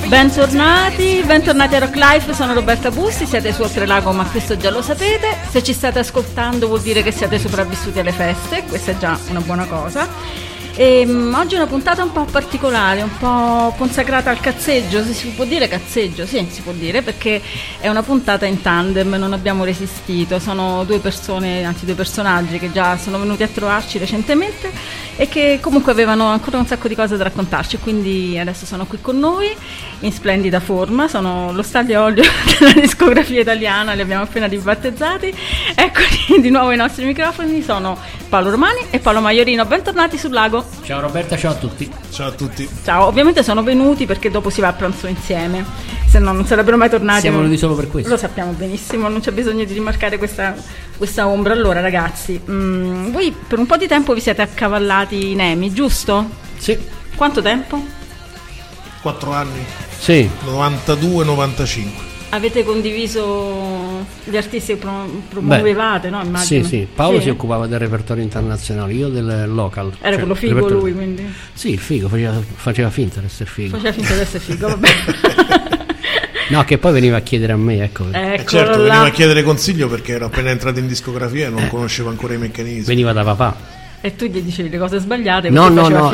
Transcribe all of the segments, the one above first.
Bentornati a Rock Life, sono Roberta Busti, siete su Oltrelago, ma questo già lo sapete. Se ci state ascoltando vuol dire che siete sopravvissuti alle feste, questa è già una buona cosa. Oggi è una puntata un po' particolare, un po' consacrata al cazzeggio, se si può dire cazzeggio, sì, si può dire, perché è una puntata in tandem, non abbiamo resistito, sono due persone, anzi due personaggi che già sono venuti a trovarci recentemente e che comunque avevano ancora un sacco di cose da raccontarci, quindi adesso sono qui con noi in splendida forma, sono lo staglio olio della discografia italiana, li abbiamo appena ribattezzati. Eccoli di nuovo ai nostri microfoni, sono Paolo Romani e Paolo Maiorino, bentornati sul Lago. Ciao Roberta, ciao a tutti. Ciao a tutti. Ciao, ovviamente sono venuti perché dopo si va a pranzo insieme, se no non sarebbero mai tornati. Siamo venuti solo per questo. Lo sappiamo benissimo, non c'è bisogno di rimarcare questa ombra. Allora ragazzi, voi per un po' di tempo vi siete accavallati in EMI, giusto? Sì. Quanto tempo? 4 anni. Sì. 92-95. Avete condiviso gli artisti che promuovevate, no? Immagino. Sì. Paolo si occupava del repertorio internazionale, io del local. Era quello figo repertorio. Lui, quindi. Sì, il figo, faceva finta di essere figo. Faceva finta di essere figo, vabbè. No, che poi veniva a chiedere a me, ecco. Certo, veniva a chiedere consiglio perché ero appena entrato in discografia e non conoscevo ancora i meccanismi. Veniva da papà. E tu gli dicevi le cose sbagliate? No,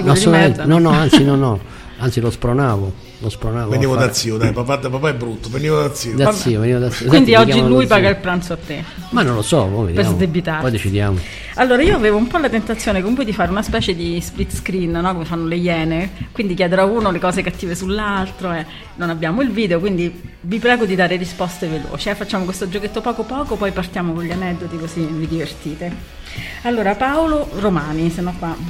anzi lo spronavo. Venivo da zio, dai, papà è brutto, venivo da zio. Venivo da zio. Quindi oggi lui paga il pranzo a te. Ma non lo so, per sdebitarsi. Poi decidiamo. Allora io avevo un po' la tentazione comunque di fare una specie di split screen, no? Come fanno le iene, quindi chiedere a uno le cose cattive sull'altro, non abbiamo il video, quindi vi prego di dare risposte veloci, facciamo questo giochetto poco, poi partiamo con gli aneddoti così vi divertite. Allora Paolo Romani, se no qua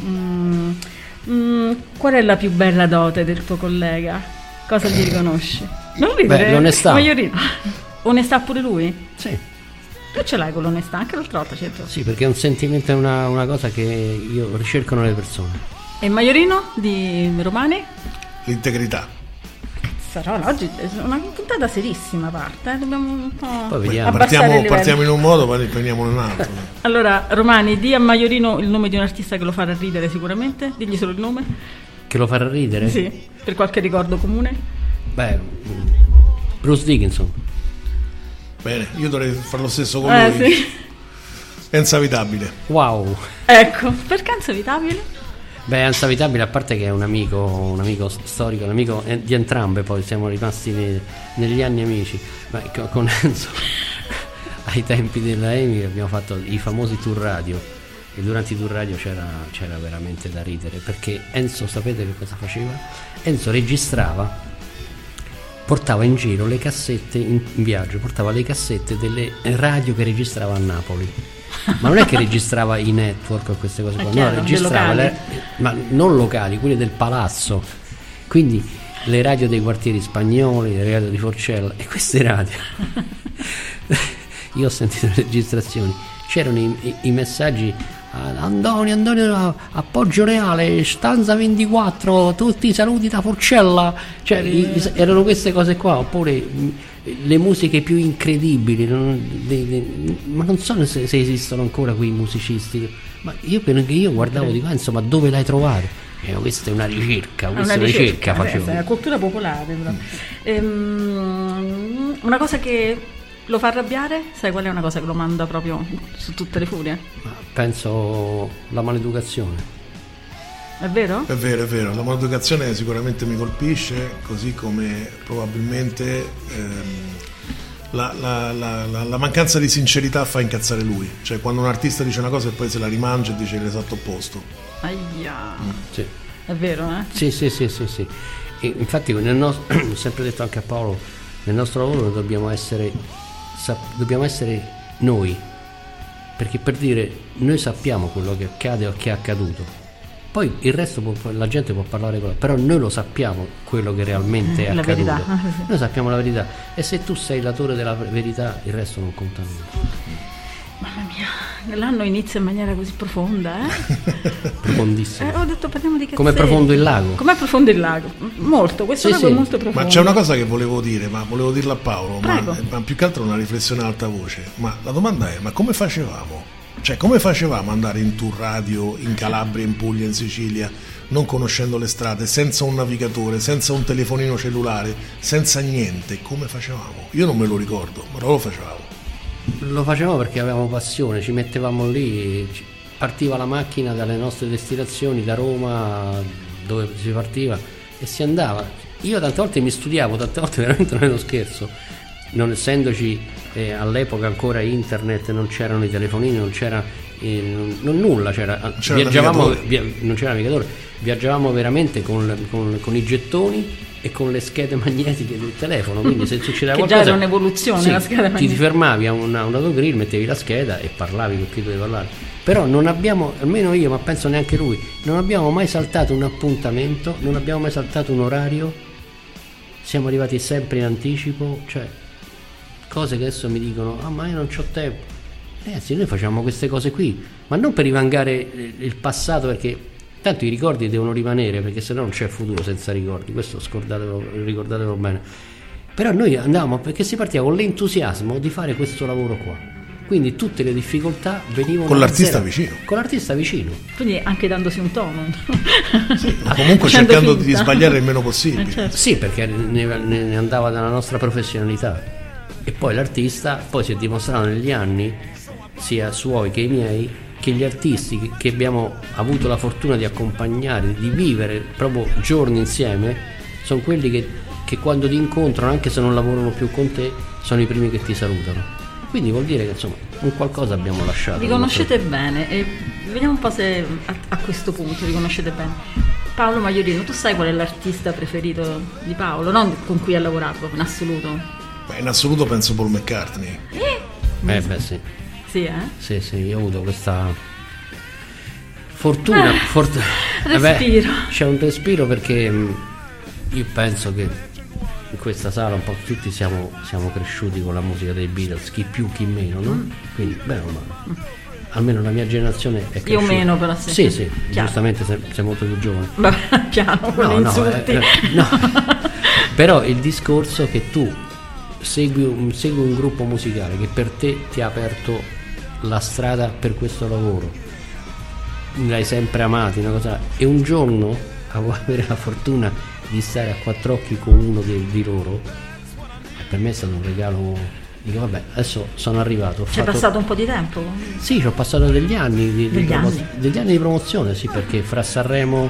qual è la più bella dote del tuo collega? Cosa gli riconosci? Non ridere. L'onestà. Maiorino. Onestà pure lui? Sì. Tu ce l'hai con l'onestà, anche l'altra volta certo. Sì, perché è un sentimento, è una cosa che io ricerco nelle persone. E Maiorino di Romani? L'integrità. Sarò oggi è una puntata serissima parte, dobbiamo un po'. Poi vediamo. Partiamo in un modo, poi prendiamo in un altro. Allora, Romani, di a Maiorino il nome di un artista che lo farà ridere sicuramente. Digli solo il nome. Che lo farà ridere? Sì, per qualche ricordo comune. Beh, Bruce Dickinson. Bene, io dovrei fare lo stesso con lui. Sì. Enza Vitabile. Wow. Ecco, perché Enza Vitabile? Beh, Enza Vitabile, a parte che è un amico storico, un amico di entrambe, poi siamo rimasti negli anni amici. Ma con Enzo ai tempi della EMI abbiamo fatto i famosi tour radio. E durante i tour radio c'era veramente da ridere, perché Enzo, sapete che cosa faceva? Enzo registrava, portava in giro le cassette in viaggio, portava le cassette delle radio che registrava a Napoli, ma non è che registrava i network o queste cose qua, no, registrava ma non locali, quelle del palazzo, quindi le radio dei quartieri spagnoli, le radio di Forcella, e queste radio io ho sentito le registrazioni, c'erano i messaggi: Antonio a Poggio Reale, stanza 24, tutti i saluti da Forcella, cioè erano queste cose qua, oppure le musiche più incredibili, ma non so se esistono ancora quei musicisti, ma io guardavo di qua, insomma, dove l'hai trovato? Questa è una ricerca, facevo. È la cultura popolare, però. Una cosa che lo fa arrabbiare? Sai qual è una cosa che lo manda proprio su tutte le furie? Penso la maleducazione. È vero? È vero. La maleducazione sicuramente mi colpisce, così come probabilmente la mancanza di sincerità fa incazzare lui. Cioè quando un artista dice una cosa e poi se la rimangia e dice l'esatto opposto. Aia. Sì. È vero, eh? Sì. E infatti ho sempre detto anche a Paolo, nel nostro lavoro dobbiamo essere noi, perché per dire noi sappiamo quello che accade o che è accaduto, poi il resto la gente può parlare però noi lo sappiamo quello che realmente è accaduto, verità. Noi sappiamo la verità, e se tu sei l'autore della verità il resto non conta nulla. Mamma mia, l'anno inizia in maniera così profonda, Profondissima. Ho detto parliamo di cazzetti. Com'è profondo il lago? Com'è profondo il lago? Molto, questo lago è molto profondo. Ma c'è una cosa che volevo dire, ma volevo dirla a Paolo, ma più che altro una riflessione ad alta voce. Ma la domanda è, ma come facevamo? Cioè, come facevamo ad andare in tour radio in Calabria, in Puglia, in Sicilia, non conoscendo le strade, senza un navigatore, senza un telefonino cellulare, senza niente, come facevamo? Io non me lo ricordo, però lo facevamo. Lo facevamo perché avevamo passione, ci mettevamo lì, partiva la macchina dalle nostre destinazioni, da Roma, dove si partiva, e si andava. Io tante volte mi studiavo, tante volte veramente non è uno scherzo, non essendoci all'epoca ancora internet, non c'erano i telefonini, non c'era nulla, viaggiavamo, non c'era navigatore, viaggiavamo veramente con i gettoni e con le schede magnetiche del telefono, quindi se succedeva che qualcosa già era un'evoluzione, la scheda magnetica. Ti fermavi a un autogrill, mettevi la scheda e parlavi con chi dovevi parlare. Però non abbiamo, almeno io, ma penso neanche lui, non abbiamo mai saltato un appuntamento, non abbiamo mai saltato un orario, siamo arrivati sempre in anticipo, cioè cose che adesso mi dicono ma io non c'ho tempo. Ragazzi, noi facciamo queste cose qui, ma non per rivangare il passato, perché tanto i ricordi devono rimanere, perché sennò non c'è futuro senza ricordi, questo ricordatelo bene. Però noi andavamo, perché si partiva con l'entusiasmo di fare questo lavoro qua, quindi tutte le difficoltà venivano con l'artista vicino. Con l'artista vicino, quindi anche dandosi un tono. Sì, comunque cercando di sbagliare il meno possibile. Certo. Sì, perché ne andava dalla nostra professionalità. E poi l'artista poi si è dimostrato negli anni, sia suoi che i miei, che gli artisti che abbiamo avuto la fortuna di accompagnare, di vivere proprio giorni insieme, sono quelli che quando ti incontrano, anche se non lavorano più con te, sono i primi che ti salutano. Quindi vuol dire che insomma un qualcosa abbiamo lasciato. Vi conoscete bene, e vediamo un po' se a questo punto vi conoscete bene. Paolo Maiorino, tu sai qual è l'artista preferito di Paolo? Non con cui ha lavorato in assoluto? Beh, in assoluto penso Paul McCartney. Beh sì. Sì, Sì, io ho avuto questa fortuna. Respiro. C'è un respiro, perché io penso che in questa sala un po' tutti siamo cresciuti con la musica dei Beatles, chi più chi meno, no? Quindi bene o male, almeno la mia generazione è cresciuta. Io meno, però sì, chiaro. Giustamente sei molto più giovane. Piano, con gli insulti. No. Però il discorso che tu segui un gruppo musicale che per te ti ha aperto la strada per questo lavoro, l'hai sempre amato, una cosa, e un giorno avere la fortuna di stare a quattro occhi con uno di loro, per me è stato un regalo. Dico vabbè, adesso sono arrivato. C'è passato un po' di tempo? Sì, ci ho passato degli anni di promozione, sì, perché fra Sanremo,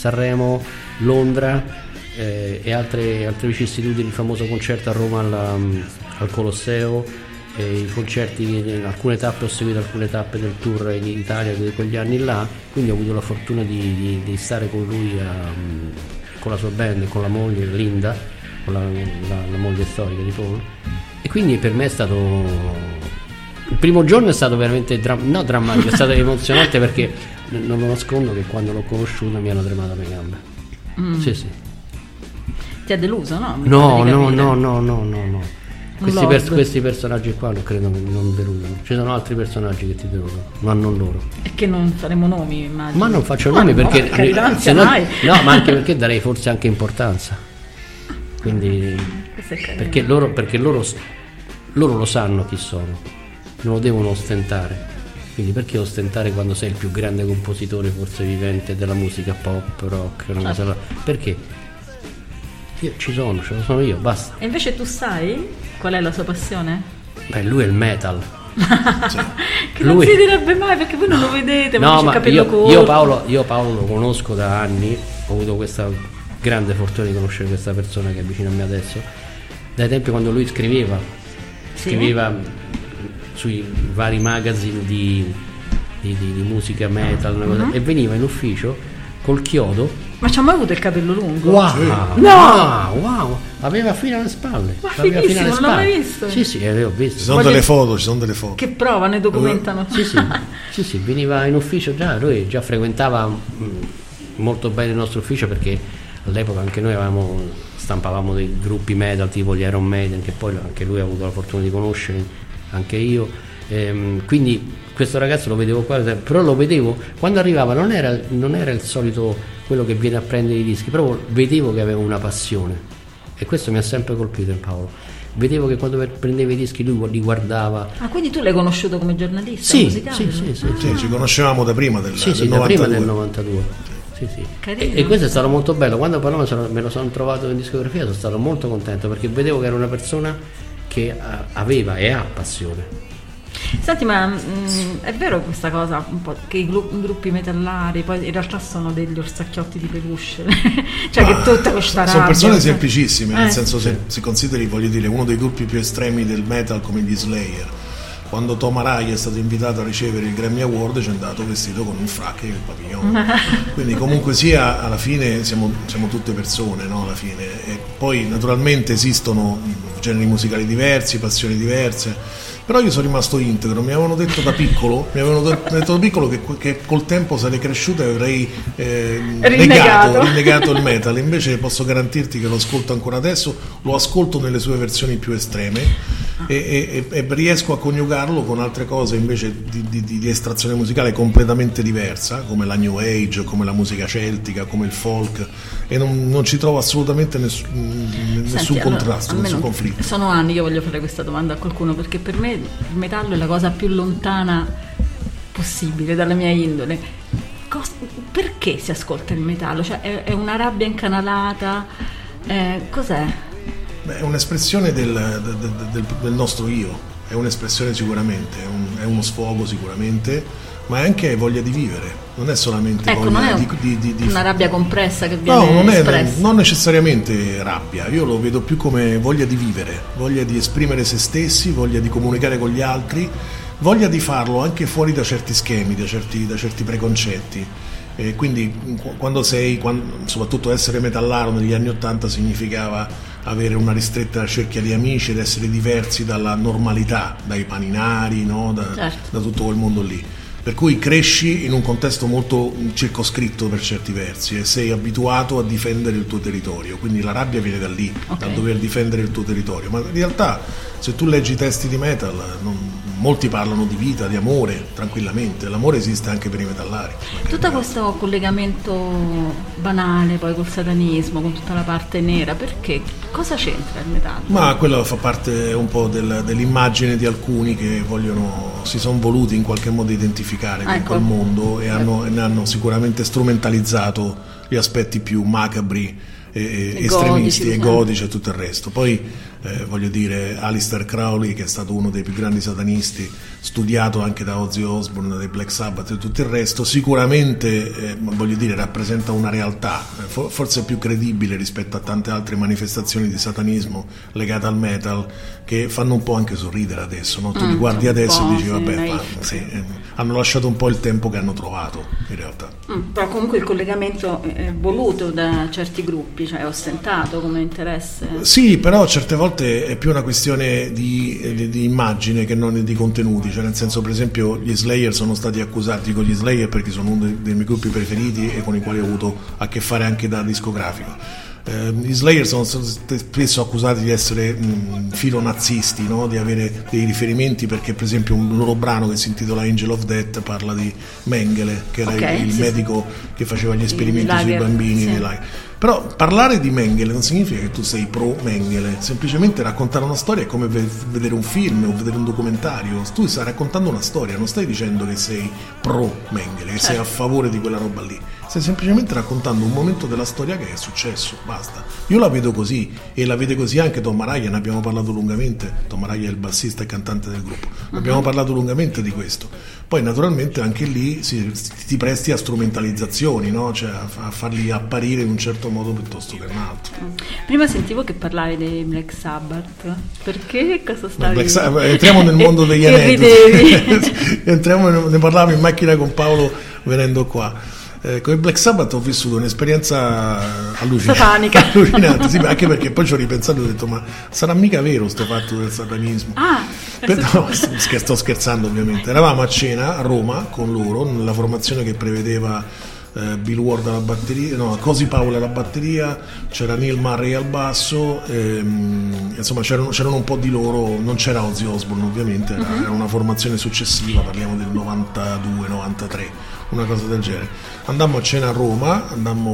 Londra e altre vicissitudini, il famoso concerto a Roma al Colosseo, i concerti, alcune tappe ho seguito, alcune tappe del tour in Italia di quegli anni là, quindi ho avuto la fortuna di stare con lui con la sua band, con la moglie Linda, con la moglie storica di Paul, e quindi per me è stato, il primo giorno è stato veramente drammatico, è stato emozionante, perché non lo nascondo che quando l'ho conosciuto mi hanno tremato le gambe. Sì. Ti ha deluso, no? No. Questi personaggi qua non credo che non deludano. Ci sono altri personaggi che ti deludono, ma non loro. E che non faremo nomi, immagino. Ma non faccio nomi, perché no, ma anche perché darei forse anche importanza. Quindi perché loro lo sanno chi sono, non lo devono ostentare. Quindi perché ostentare quando sei il più grande compositore forse vivente della musica pop, rock, una cosa, perché? Io ce lo sono io, basta. E invece tu sai qual è la sua passione? Beh, lui è il metal. Che non si direbbe mai, perché voi non lo vedete, ma c'è il capello corto. Io Paolo lo conosco da anni, ho avuto questa grande fortuna di conoscere questa persona che è vicino a me adesso, dai tempi quando lui scriveva sui vari magazine di musica metal, una cosa, e veniva in ufficio col chiodo. Ma c'ha mai avuto il capello lungo? Wow, aveva fino alle spalle. Ma fighissimo, non l'ho mai visto. Sì, l'avevo visto. Ci sono delle foto. Che provano e documentano. Sì, veniva in ufficio lui già frequentava molto bene il nostro ufficio, perché all'epoca anche noi stampavamo dei gruppi metal tipo gli Iron Maiden, che poi anche lui ha avuto la fortuna di conoscere, anche io. Quindi questo ragazzo lo vedevo qua, però lo vedevo quando arrivava, non era il solito quello che viene a prendere i dischi, però vedevo che aveva una passione, e questo mi ha sempre colpito in Paolo. Vedevo che quando prendeva i dischi lui li guardava. Quindi tu l'hai conosciuto come giornalista musicale? Sì, ci conoscevamo da prima del 92. Prima del 92. Sì. Carino. E questo è stato molto bello. Quando poi me lo sono trovato in discografia sono stato molto contento, perché vedevo che era una persona che aveva e ha passione. Senti, ma è vero questa cosa un po' che i gruppi metallari poi in realtà sono degli orsacchiotti di peluche, cioè che tutta questa rabbia, sono persone semplicissime, nel senso, sì. se si consideri, voglio dire, uno dei gruppi più estremi del metal come gli Slayer, quando Tom Araya è stato invitato a ricevere il Grammy Award ci è andato vestito con un frac e il papillon, quindi comunque sia, alla fine siamo tutte persone, no? Alla fine. E poi naturalmente esistono generi musicali diversi, passioni diverse, però io sono rimasto integro. Mi avevano detto da piccolo che col tempo sarei cresciuto e avrei rinnegato il metal. Invece posso garantirti che lo ascolto ancora adesso, lo ascolto nelle sue versioni più estreme e riesco a coniugarlo con altre cose invece di estrazione musicale completamente diversa, come la New Age, come la musica celtica, come il folk, e non ci trovo assolutamente nessun contrasto, nessun conflitto. Sono anni che voglio fare questa domanda a qualcuno, perché per me il metallo è la cosa più lontana possibile dalla mia indole. Perché si ascolta il metallo? Cioè, è una rabbia incanalata? Cos'è? Beh, è un'espressione del nostro io, è un'espressione sicuramente, è uno sfogo sicuramente, ma è anche voglia di vivere, non è solamente voglia di una rabbia compressa che viene espressa. Non necessariamente rabbia, io lo vedo più come voglia di vivere, voglia di esprimere se stessi, voglia di comunicare con gli altri, voglia di farlo anche fuori da certi schemi, da certi preconcetti. E quindi soprattutto essere metallaro negli anni '80 significava avere una ristretta cerchia di amici ed essere diversi dalla normalità, dai paninari, no? Da tutto quel mondo lì. Per cui cresci in un contesto molto circoscritto per certi versi e sei abituato a difendere il tuo territorio, quindi la rabbia viene da lì, dal dover difendere il tuo territorio. Ma in realtà, se tu leggi i testi di metal, molti parlano di vita, di amore, tranquillamente. L'amore esiste anche per i metallari. Tutto questo collegamento banale poi col satanismo, con tutta la parte nera, perché? Cosa c'entra il metallo? Ma quello fa parte un po' dell'immagine di alcuni che si sono voluti in qualche modo identificare con quel mondo e hanno sicuramente strumentalizzato gli aspetti più macabri e estremisti e godici e tutto il resto. Poi voglio dire, Aleister Crowley, che è stato uno dei più grandi satanisti, studiato anche da Ozzy Osbourne, dai Black Sabbath e tutto il resto, sicuramente voglio dire rappresenta una realtà forse più credibile rispetto a tante altre manifestazioni di satanismo legate al metal, che fanno un po' anche sorridere adesso, no? Tu li guardi adesso e dici vabbè, hanno lasciato un po' il tempo che hanno trovato in realtà. Però comunque il collegamento è voluto da certi gruppi, cioè ostentato come interesse. Sì, però certe volte è più una questione di immagine che non di contenuti, cioè nel senso, per esempio, gli Slayer sono stati accusati, con gli Slayer perché sono uno dei miei gruppi preferiti e con i quali ho avuto a che fare anche da discografico. Gli Slayer sono stati spesso accusati di essere filonazzisti, no? Di avere dei riferimenti, perché per esempio un loro brano che si intitola Angel of Death parla di Mengele, che era il medico che faceva gli esperimenti sui bambini. Però parlare di Mengele non significa che tu sei pro Mengele, semplicemente raccontare una storia è come vedere un film o vedere un documentario. Tu stai raccontando una storia, non stai dicendo che sei pro Mengele, che sei a favore di quella roba lì, stai semplicemente raccontando un momento della storia che è successo, basta. Io la vedo così, e la vede così anche Tom Araya, ne abbiamo parlato lungamente. Tom Araya è il bassista e cantante del gruppo, abbiamo parlato lungamente di questo. Poi naturalmente anche lì ti presti a strumentalizzazioni, no? Cioè a farli apparire in un certo modo piuttosto che un altro. Prima sentivo che parlavi dei Black Sabbath, perché cosa stavi... Entriamo nel mondo degli aneddoti. Ne parlavo in macchina con Paolo venendo qua. Con i Black Sabbath ho vissuto un'esperienza satanica, allucinante, sì, anche perché poi ci ho ripensato e ho detto: ma sarà mica vero sto fatto del satanismo? No, sto scherzando ovviamente. Eravamo a cena a Roma con loro, nella formazione che prevedeva Bill Ward alla batteria, Cozy Powell alla batteria, c'era Neil Murray al basso, insomma c'erano un po' di loro, non c'era Ozzy Osbourne ovviamente, era una formazione successiva, parliamo del 92-93, una cosa del genere. Andammo a cena a Roma,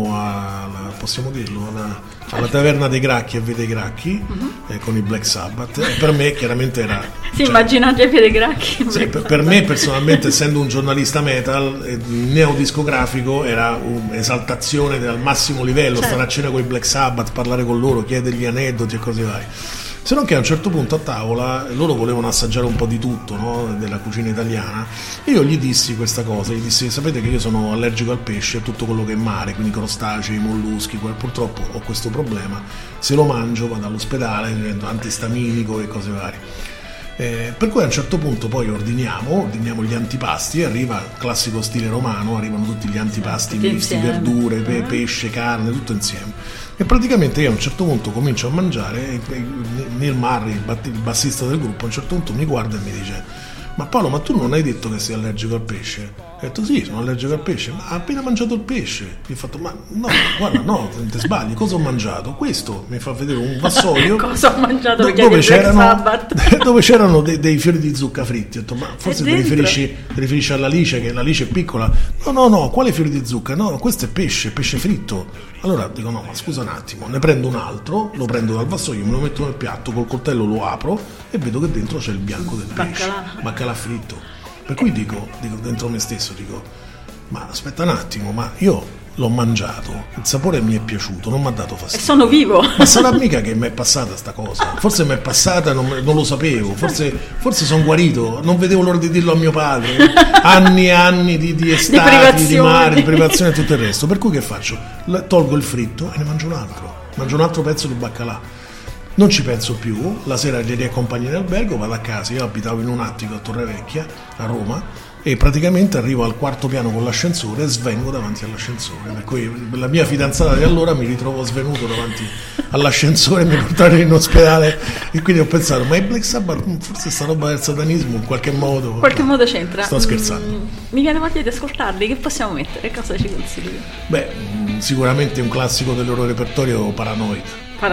possiamo dirlo, alla Taverna dei Gracchi a Via dei Gracchi, con i Black Sabbath, e per me chiaramente era... immaginate a Via dei Gracchi. Sì, per me personalmente, essendo un giornalista metal neodiscografico, era un'esaltazione al massimo livello, certo. Stare a cena con i Black Sabbath, parlare con loro, chiedergli aneddoti e cose varie. Se non che a un certo punto a tavola loro volevano assaggiare un po' di tutto, no? Della cucina italiana, e io gli dissi questa cosa, gli dissi: sapete che io sono allergico al pesce, a tutto quello che è mare, quindi crostacei, molluschi, purtroppo ho questo problema, se lo mangio vado all'ospedale, divento antistaminico e cose varie. Per cui a un certo punto poi ordiniamo gli antipasti, arriva classico stile romano, arrivano tutti gli antipasti misti, verdure, pesce, carne, tutto insieme, e praticamente io a un certo punto comincio a mangiare e Neil Murray, il bassista del gruppo, a un certo punto mi guarda e mi dice: ma Paolo, ma tu non hai detto che sei allergico al pesce? Ho detto: sì, sono allergico al pesce. Ma ha appena mangiato il pesce. Mi ha fatto: ma no, guarda, no, ti sbagli, cosa ho mangiato? Questo mi fa vedere un vassoio cosa ho mangiato dove c'erano dei fiori di zucca fritti. Ho detto: ma forse ti riferisci all'alice, che l'alice è piccola. No, quale fiori di zucca? No, questo è pesce fritto. Allora dico: no, ma scusa un attimo, ne prendo un altro, lo prendo dal vassoio, me lo metto nel piatto, col coltello lo apro e vedo che dentro c'è il bianco del pesce, baccalà fritto. Per cui dico dentro me stesso, ma aspetta un attimo, ma io l'ho mangiato, il sapore mi è piaciuto, non mi ha dato fastidio. E sono vivo. Ma sarà mica che mi è passata sta cosa? Forse mi è passata, non lo sapevo, forse sono guarito, non vedevo l'ora di dirlo a mio padre. Anni e anni di estati, di mare, di privazione e tutto il resto. Per cui che faccio? Tolgo il fritto e ne mangio un altro pezzo di baccalà. Non ci penso più, la sera li riaccompagno in albergo, vado a casa, io abitavo in un attico a Torrevecchia, a Roma, e praticamente arrivo al quarto piano con l'ascensore e svengo davanti all'ascensore, per cui la mia fidanzata di allora mi ritrovo svenuto davanti all'ascensore e mi portarono in ospedale, e quindi ho pensato: ma i Black Sabbath, forse sta roba del satanismo in qualche modo c'entra. Sto scherzando. Mi viene voglia di ascoltarli, che possiamo mettere? Cosa ci consigli? Beh, sicuramente un classico del loro repertorio, Paranoid.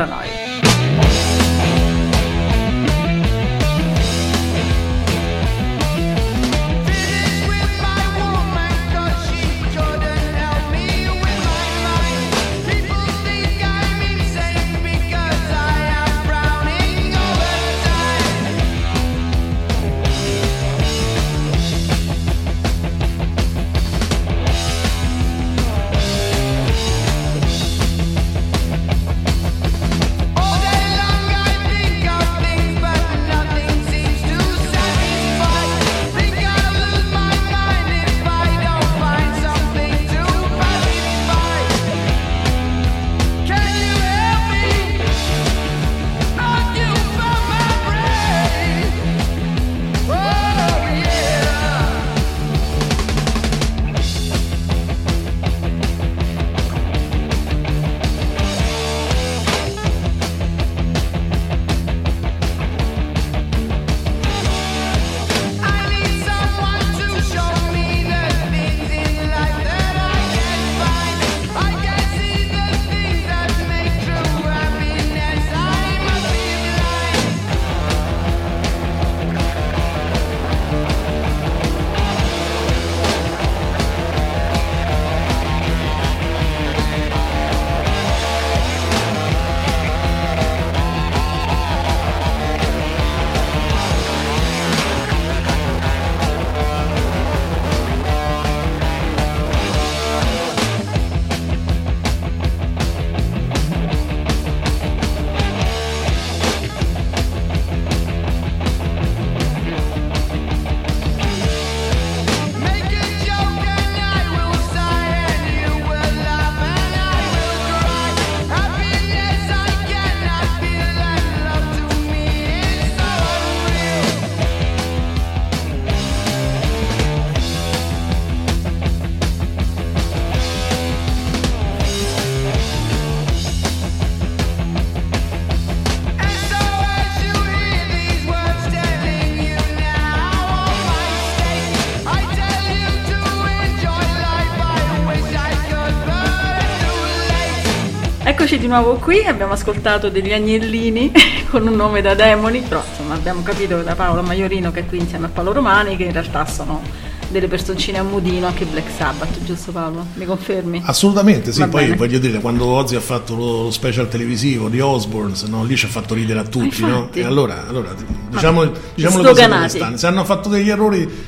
Eccoci di nuovo qui, abbiamo ascoltato degli agnellini con un nome da demoni, però insomma abbiamo capito da Paolo Maiorino, che è qui insieme a Paolo Romani, che in realtà sono delle personcine a modino, anche Black Sabbath, giusto Paolo? Mi confermi? Assolutamente sì. Poi bene. Voglio dire, quando Ozzy ha fatto lo special televisivo di Osbourne, no, lì ci ha fatto ridere a tutti, no? E allora diciamolo come stanno. Se hanno fatto degli errori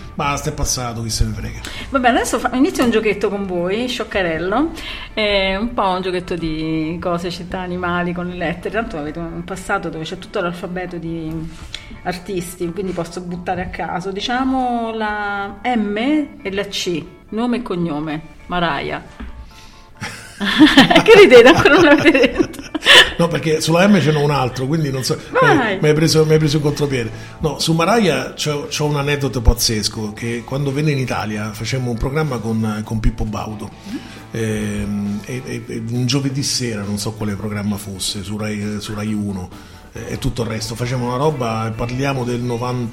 basta, è passato, chi se ne frega. Va bene, adesso inizio un giochetto con voi, scioccarello, un po' un giochetto di cose, città, animali con le lettere. Tanto avete un passato dove c'è tutto l'alfabeto di artisti, quindi posso buttare a caso. Diciamo la M e la C, nome e cognome. Mariah. Che ridete, ancora non l'avete detto? No, perché sulla M ce n'ho un altro, quindi non so. Mi hai preso in contropiede. No, su Mariah c'ho un aneddoto pazzesco, che quando venne in Italia facemmo un programma con Pippo Baudo, e un giovedì sera, non so quale programma fosse, su Rai 1 e tutto il resto, facevamo una roba, parliamo del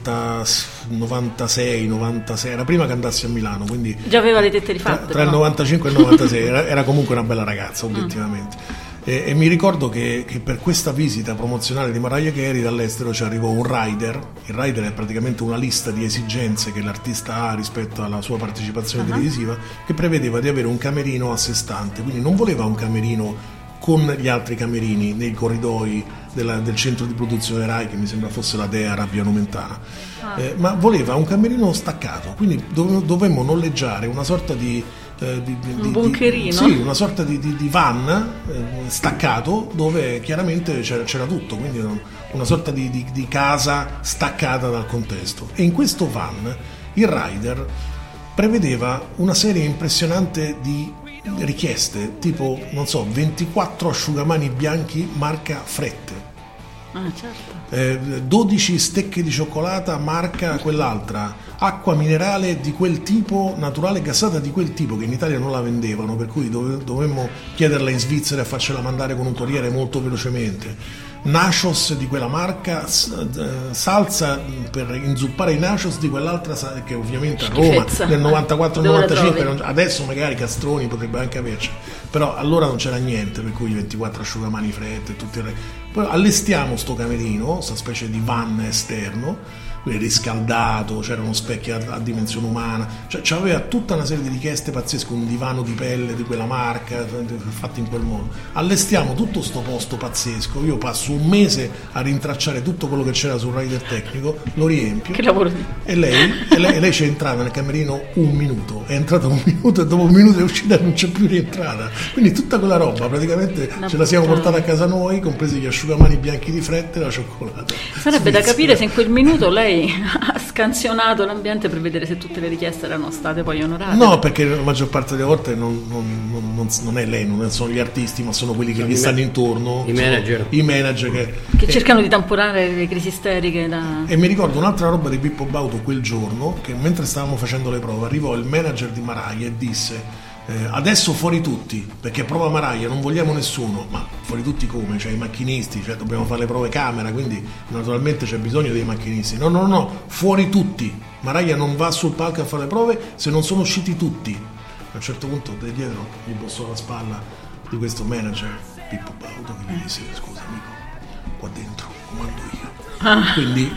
96, era prima che andassi a Milano, quindi già aveva le tette rifatte tra il 95 e il 96 era comunque una bella ragazza, obiettivamente. E mi ricordo che per questa visita promozionale di Mariah Carey dall'estero ci arrivò un rider. Il rider è praticamente una lista di esigenze che l'artista ha rispetto alla sua partecipazione televisiva, che prevedeva di avere un camerino a sé stante, quindi non voleva un camerino con gli altri camerini nei corridoi del centro di produzione Rai, che mi sembra fosse la Dea a Via Nomentana, ma voleva un camerino staccato, quindi dovemmo noleggiare una sorta di un bunkerino? Sì, una sorta di van staccato, dove chiaramente c'era tutto, quindi una sorta di casa staccata dal contesto. E in questo van il rider prevedeva una serie impressionante di richieste, tipo, non so, 24 asciugamani bianchi marca Frette, certo. 12 stecche di cioccolata marca quell'altra, acqua minerale di quel tipo, naturale gassata di quel tipo, che in Italia non la vendevano, per cui dovemmo chiederla in Svizzera e farcela mandare con un corriere molto velocemente. Nachos di quella marca, salsa per inzuppare i nachos di quell'altra, che ovviamente a Roma nel 94-95, adesso magari Castroni potrebbe anche averci, però allora non c'era niente, per cui 24 asciugamani Frette e tutto il resto. Poi allestiamo sto camerino, sta specie di van esterno, riscaldato, c'erano specchi a dimensione umana, cioè aveva tutta una serie di richieste pazzesche, un divano di pelle di quella marca fatto in quel modo. Allestiamo tutto sto posto pazzesco, io passo un mese a rintracciare tutto quello che c'era sul rider tecnico, lo riempio. Che lavoro di... E lei c'è entrata nel camerino un minuto, è entrata un minuto e dopo un minuto è uscita e non c'è più rientrata, quindi tutta quella roba praticamente ce la siamo portata a casa noi, compresi gli asciugamani bianchi di Frette e la cioccolata. Sarebbe da capire se in quel minuto lei ha scansionato l'ambiente per vedere se tutte le richieste erano state poi onorate. No, perché la maggior parte delle volte non è lei, non sono gli artisti, ma sono quelli che gli stanno intorno, i manager che cercano di tamponare le crisi isteriche E mi ricordo un'altra roba di Pippo Baudo quel giorno, che mentre stavamo facendo le prove arrivò il manager di Mariah e disse: adesso fuori tutti, perché prova Mariah, non vogliamo nessuno. Ma fuori tutti come? Cioè i macchinisti, cioè dobbiamo fare le prove camera, quindi naturalmente c'è bisogno dei macchinisti. No, fuori tutti. Mariah non va sul palco a fare le prove se non sono usciti tutti. A un certo punto da dietro gli bussò la spalla di questo manager Pippo Baudo, che gli disse: scusa amico, qua dentro comando io. Quindi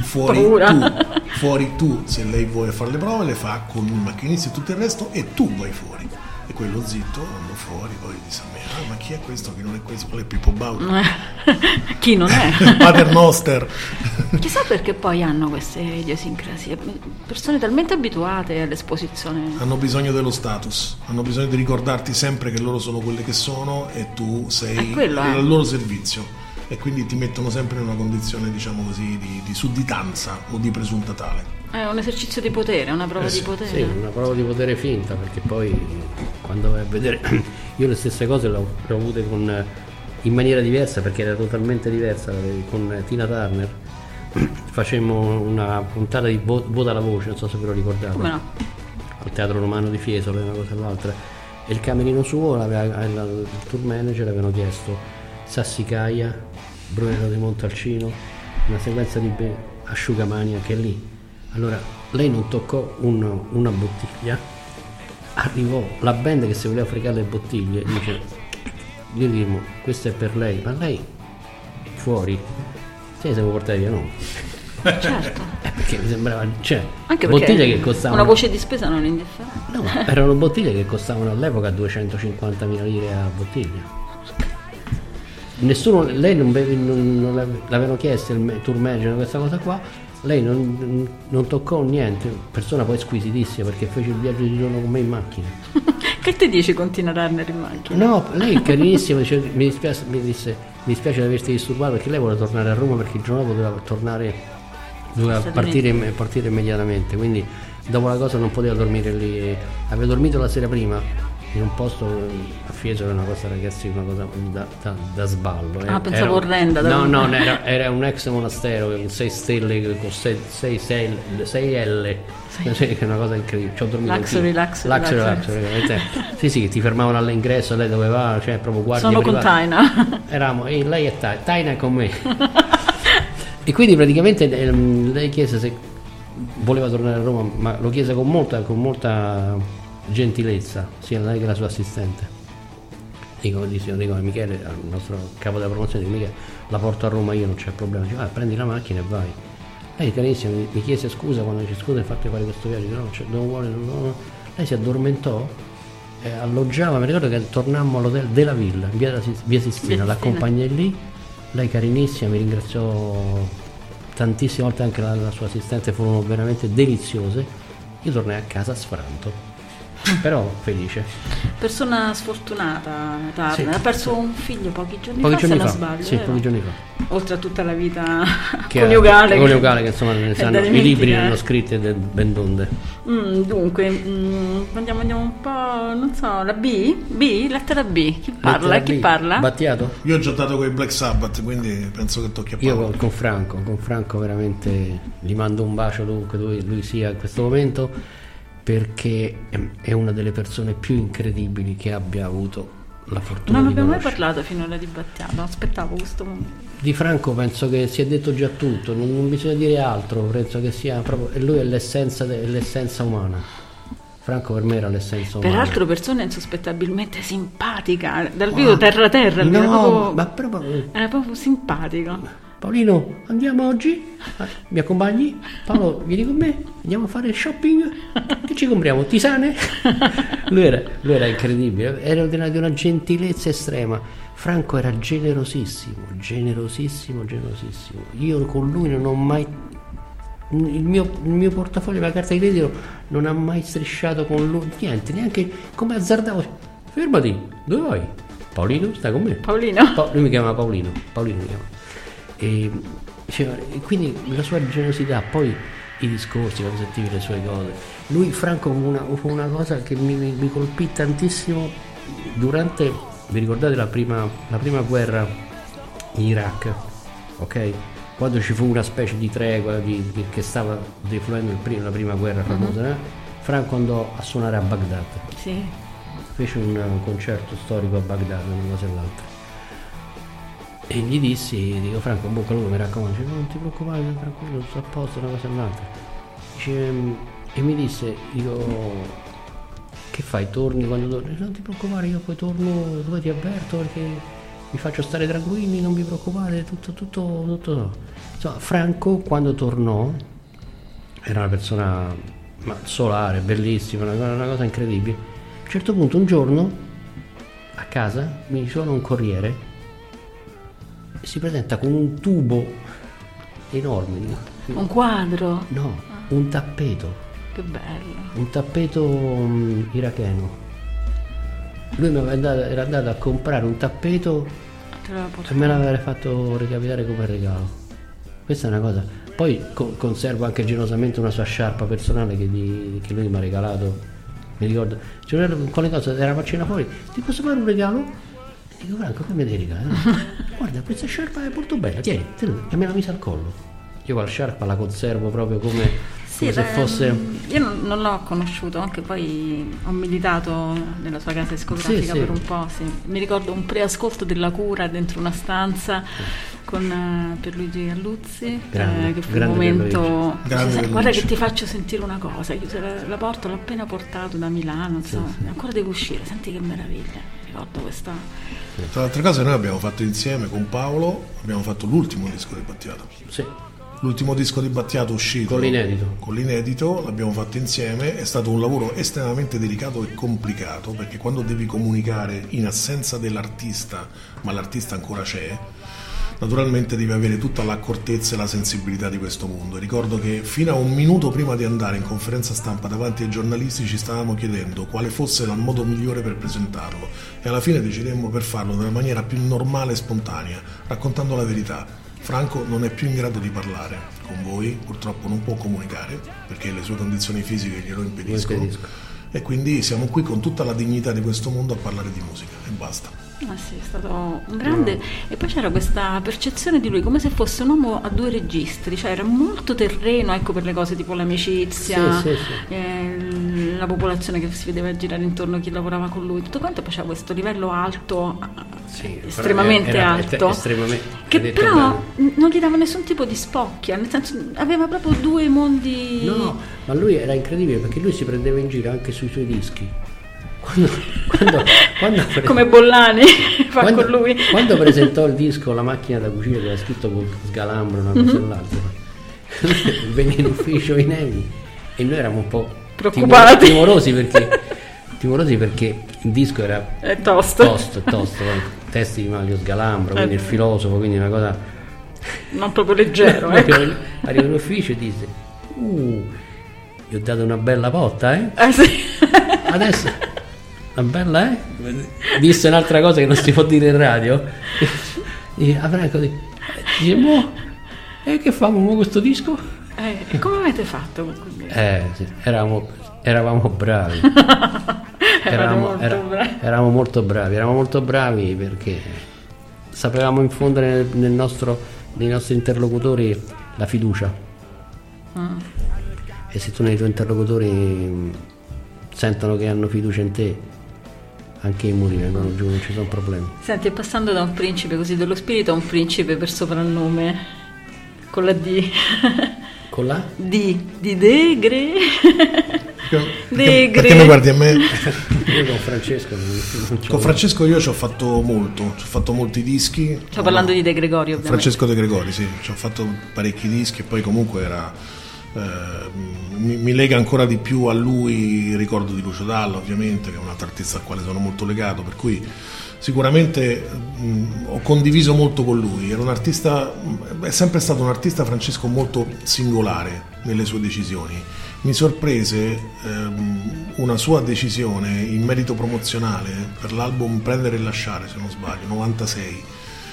fuori tu, se lei vuole fare le prove le fa con i macchinisti e tutto il resto, e tu vai fuori. E quello zitto andò fuori, poi disse a me: ma chi è questo? Chi non è questo? Quello è Pippo Baudo. Chi non è? Pater Noster. Chissà perché poi hanno queste idiosincrasie, persone talmente abituate all'esposizione. Hanno bisogno dello status, hanno bisogno di ricordarti sempre che loro sono quelle che sono e tu sei al loro servizio, e quindi ti mettono sempre in una condizione, diciamo così, di sudditanza o di presunta tale. È un esercizio di potere, una prova di potere. Sì, una prova di potere finta, perché poi quando vai a vedere, io le stesse cose le ho avute in maniera diversa, perché era totalmente diversa con Tina Turner. Facemmo una puntata di Vota la voce, non so se ve lo ricordate. Come no? Al Teatro Romano di Fiesole, una cosa e l'altra. E il camerino suo, il tour manager avevano chiesto Sassicaia, Brunello di Montalcino, una sequenza di asciugamani anche lì. Allora lei non toccò una bottiglia, arrivò la band che si voleva fregare le bottiglie, dice, io diremo questo è per lei, ma lei fuori se siamo portati via, no? Certo. Perché mi sembrava, cioè, anche bottiglie che costavano, una voce di spesa non indifferente. No, erano bottiglie che costavano all'epoca 250.000 lire a bottiglia. Nessuno, lei non l'avevano chiesto il tour manager questa cosa qua, lei non toccò niente, persona poi squisitissima, perché fece il viaggio di ritorno con me in macchina. Che ti dici continua ad andare in macchina? No, lei è carinissima, dice, mi dispiace di averti disturbato, perché lei vuole tornare a Roma, perché il giorno dopo doveva partire immediatamente, quindi dopo la cosa non poteva dormire lì. Aveva dormito la sera prima in un posto a Fiesole, una cosa, ragazzi, una cosa da sballo. Pensavo orrenda. No, era un ex monastero con 6 stelle, con 6 L, che è una cosa incredibile. Ci ho dormito Luxury. Sì, ti fermavano all'ingresso, lei dove va, cioè proprio guardia sono privata. Con Taina. Eravamo, e lei è Taina è con me. E quindi praticamente lei chiese se voleva tornare a Roma, ma lo chiese con molta gentilezza, sia lei che la sua assistente. Dico a Michele, al nostro capo della promozione, dico: Michele, la porto a Roma io, non c'è problema. Dice: prendi la macchina e vai. Lei carissima mi chiese scusa quando dice: scusa, hai fatto fare questo viaggio. Non vuole, no. Lei si addormentò, alloggiava, mi ricordo che tornammo all'hotel della Villa, via Sistina, l'accompagnai lì. Lei carinissima, mi ringraziò tantissime volte, anche la sua assistente, furono veramente deliziose. Io tornai a casa sfranto, però felice. Persona sfortunata, Tarna. Sì. Ha perso un figlio pochi giorni fa, se non sbaglio. Sì, pochi giorni fa. Oltre a tutta la vita coniugale che insomma i libri ne hanno scritte ben donde. Dunque, andiamo un po', non so, la B? Lettera B. Chi parla? Battiato? Io ho già dato con i Black Sabbath, quindi penso che tocchi a Paolo. Io con Franco veramente gli mando un bacio dovunque lui sia in questo momento, perché è una delle persone più incredibili che abbia avuto la fortuna non di abbiamo mai conoscere. parlato finora di Battiato, aspettavo questo momento. Di Franco penso che si è detto già tutto, non bisogna dire altro, penso che sia proprio, e lui è l'essenza umana. Franco per me era l'essenza umana. Peraltro persona insospettabilmente simpatica, dal vivo terra, era proprio simpatico. Paolino, andiamo oggi? Mi accompagni? Paolo, vieni con me? Andiamo a fare shopping? Che ci compriamo? Tisane? Lui era incredibile, era di una gentilezza estrema. Franco era generosissimo. Io con lui non ho mai... Il mio portafoglio, la carta di credito non ha mai strisciato con lui, niente, neanche come azzardavo. Fermati, dove vai? Paolino, stai con me? Paolino? Lui mi chiama Paolino mi chiama. E quindi la sua generosità, poi i discorsi, quando sentivi le sue cose. Lui, Franco, fu una cosa che mi colpì tantissimo durante, vi ricordate la prima guerra in Iraq, ok? Quando ci fu una specie di tregua che stava defluendo la prima guerra famosa, Franco andò a suonare a Baghdad. Sì. Fece un concerto storico a Baghdad, una cosa e l'altra. E gli dico: Franco, in bocca al lupo, mi raccomando. Dice: non ti preoccupare, tranquillo, sto a posto, una cosa e un'altra. E mi disse: che fai, torni quando torni? Dice: non ti preoccupare, io poi torno dove ti avverto, perché vi faccio stare tranquilli, non vi preoccupate, tutto. Insomma, Franco quando tornò era una persona solare, bellissima, una cosa incredibile. A un certo punto, un giorno a casa mi suona un corriere, si presenta con un tubo enorme. Un quadro? No, un tappeto. Che bello. Un tappeto iracheno. Lui era andato a comprare un tappeto e me l'aveva fatto recapitare come regalo. Questa è una cosa. Poi conservo anche generosamente una sua sciarpa personale che lui mi ha regalato. Mi ricordo, con le cose era a cena fuori. Ti posso fare un regalo? Dico: Franco, come mi regalo? Guarda, questa sciarpa è molto bella, tieni, e me la mise al collo. Io la sciarpa la conservo proprio come se fosse... Io non l'ho conosciuto, anche poi ho militato nella sua casa discografica per un po', sì. Mi ricordo un preascolto della Cura dentro una stanza con Pierluigi Galluzzi, che fu un momento... Guarda che ti faccio sentire una cosa, chiuse la porta, l'ho appena portato da Milano, insomma, ancora devo uscire, senti che meraviglia. Ricordo questa. Tra le altre cose noi abbiamo fatto insieme con Paolo, abbiamo fatto l'ultimo disco di Battiato. Sì. L'ultimo disco di Battiato uscito con l'inedito l'abbiamo fatto insieme. È stato un lavoro estremamente delicato e complicato, perché quando devi comunicare in assenza dell'artista, ma l'artista ancora c'è, naturalmente devi avere tutta l'accortezza e la sensibilità di questo mondo. Ricordo che fino a un minuto prima di andare in conferenza stampa davanti ai giornalisti ci stavamo chiedendo quale fosse il modo migliore per presentarlo, e alla fine decidemmo per farlo nella maniera più normale e spontanea, raccontando la verità. Franco non è più in grado di parlare con voi, purtroppo non può comunicare perché le sue condizioni fisiche glielo impediscono, e quindi siamo qui con tutta la dignità di questo mondo a parlare di musica e basta. Ah sì, è stato un grande. E poi c'era questa percezione di lui come se fosse un uomo a 2 registri, cioè era molto terreno, ecco, per le cose tipo l'amicizia, sì. La popolazione che si vedeva girare intorno a chi lavorava con lui, tutto quanto. Poi c'era questo livello alto, estremamente alto, che però non gli dava nessun tipo di spocchia, nel senso aveva proprio 2 mondi. No, ma lui era incredibile perché lui si prendeva in giro anche sui suoi dischi. Quando come Bollani fa con lui. Quando presentò il disco La macchina da cucire, che era scritto con sgalambro una cosa e l'altra, venne in ufficio in Emi e noi eravamo un po' preoccupati, timorosi perché il disco era tosto, testi di Mario Sgalambro, quindi il filosofo, quindi una cosa non proprio leggero. Arrivò in ufficio e disse: gli ho dato una bella botta, sì. Adesso una bella, disse un'altra cosa che non si può dire in radio. A Franco dice: e che famo con questo disco? E come avete fatto con questo disco? Sì, eravamo bravi. Eravamo molto bravi perché sapevamo infondere nei nostri interlocutori la fiducia. E se tu nei tuoi interlocutori sentono che hanno fiducia in te, anche i muri vengono giù, non ci sono problemi. Senti, e passando da un principe così dello spirito a un principe per soprannome con la D. Con la? Di Degre. Perché mi guardi a me? Io con Francesco con Francesco io ci ho fatto molti dischi. Sto parlando di De Gregorio, ovviamente. Francesco De Gregori, sì, ci ho fatto parecchi dischi e poi comunque mi lega ancora di più a lui il ricordo di Lucio Dalla, ovviamente, che è un altro artista al quale sono molto legato, per cui sicuramente ho condiviso molto con lui. Era un artista, è sempre stato un artista, Francesco, molto singolare nelle sue decisioni. Mi sorprese una sua decisione in merito promozionale per l'album Prendere e Lasciare, se non sbaglio, 96,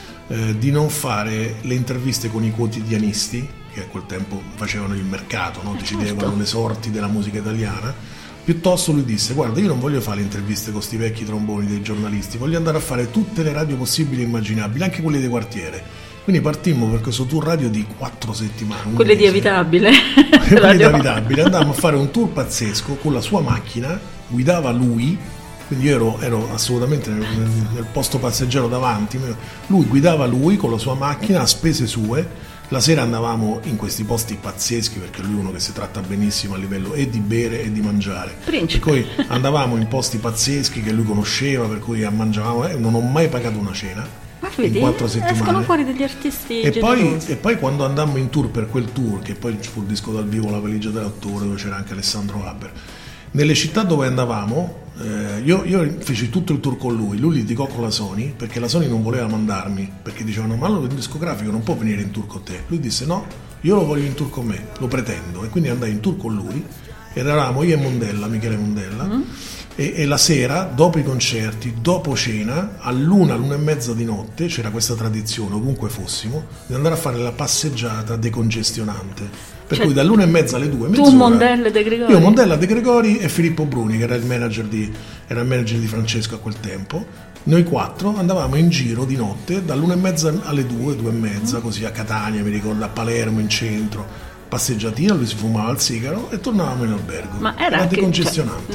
di non fare le interviste con i quotidianisti che a quel tempo facevano il mercato, no? Decidevano le sorti della musica italiana. Piuttosto lui disse: guarda, io non voglio fare le interviste con sti vecchi tromboni dei giornalisti, voglio andare a fare tutte le radio possibili e immaginabili, anche quelle di quartiere. Quindi partimmo per questo tour radio di 4 settimane. Quelle di Evitabile. Andammo a fare un tour pazzesco con la sua macchina, guidava lui, quindi io ero assolutamente nel posto passeggero davanti, lui guidava lui con la sua macchina a spese sue. La sera andavamo in questi posti pazzeschi, perché lui è uno che si tratta benissimo a livello e di bere e di mangiare. Principe. Per cui andavamo in posti pazzeschi che lui conosceva, per cui mangiavamo, non ho mai pagato una cena. Ma vedi, in 4 settimane escono fuori degli artisti e poi quando andammo in tour per quel tour, che poi fu il disco dal vivo La valigia dell'attore, dove c'era anche Alessandro Haber, nelle città dove andavamo, io feci tutto il tour con lui litigò con la Sony perché la Sony non voleva mandarmi, perché dicevano: ma allora il discografico non può venire in tour con te. Lui disse: no, io lo voglio in tour con me, lo pretendo. E quindi andai in tour con lui ed eravamo io e Mondella, Michele Mondella, e la sera, dopo i concerti, dopo cena, all'1 e mezza di notte c'era questa tradizione, ovunque fossimo, di andare a fare la passeggiata decongestionante. Per cui dall'1 e mezza alle 2, tu, Mondella, De Gregori. Io, Mondella, De Gregori e Filippo Bruni, che era il manager di Francesco a quel tempo. Noi 4 andavamo in giro di notte dall'1 e mezza alle 2 e mezza, così a Catania, mi ricordo, a Palermo in centro, passeggiatina, lui si fumava il sigaro e tornavamo in albergo. Ma era anche decongestionante.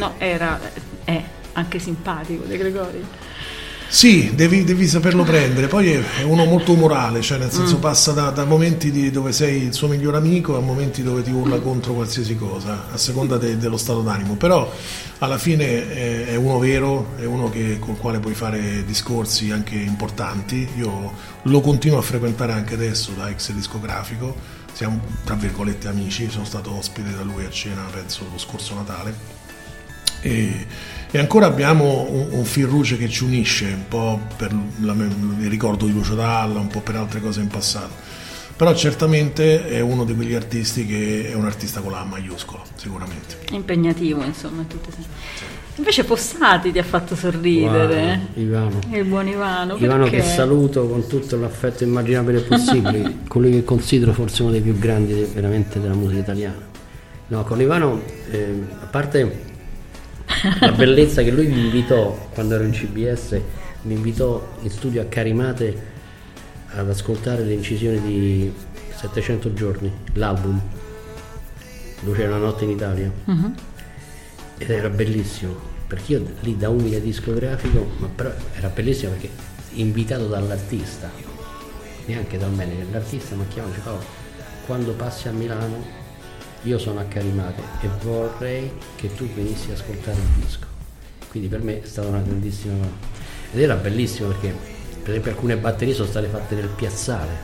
È anche simpatico De Gregori. Sì, devi saperlo prendere. Poi è uno molto umorale, cioè nel senso passa da momenti dove sei il suo miglior amico a momenti dove ti urla contro qualsiasi cosa, a seconda dello stato d'animo. Però alla fine è uno vero, è uno col quale puoi fare discorsi anche importanti. Io lo continuo a frequentare anche adesso da ex discografico, siamo tra virgolette amici, sono stato ospite da lui a cena, penso lo scorso Natale. E ancora abbiamo un fil rouge che ci unisce, un po' per il ricordo di Lucio Dalla, un po' per altre cose in passato, però certamente è uno di quegli artisti che è un artista con la A maiuscola, sicuramente. Impegnativo, insomma, tutte. Invece Fossati ti ha fatto sorridere. Wow, Ivano. Il buon Ivano. Ivano, perché? che saluto con tutto l'affetto immaginabile e possibile, colui che considero forse uno dei più grandi veramente della musica italiana. No, con Ivano, a parte la bellezza che lui mi invitò quando ero in CBS, mi invitò in studio a Carimate ad ascoltare le incisioni di 700 giorni, l'album dove c'era Una notte in Italia. Ed era bellissimo, perché io lì da umile discografico, ma però era bellissimo perché invitato dall'artista, neanche dal manager, l'artista mi chiama e dice: Paolo, quando passi a Milano io sono a Carimate e vorrei che tu venissi a ascoltare il disco. Quindi per me è stata una grandissima cosa. Ed era bellissimo perché per esempio alcune batterie sono state fatte nel piazzale.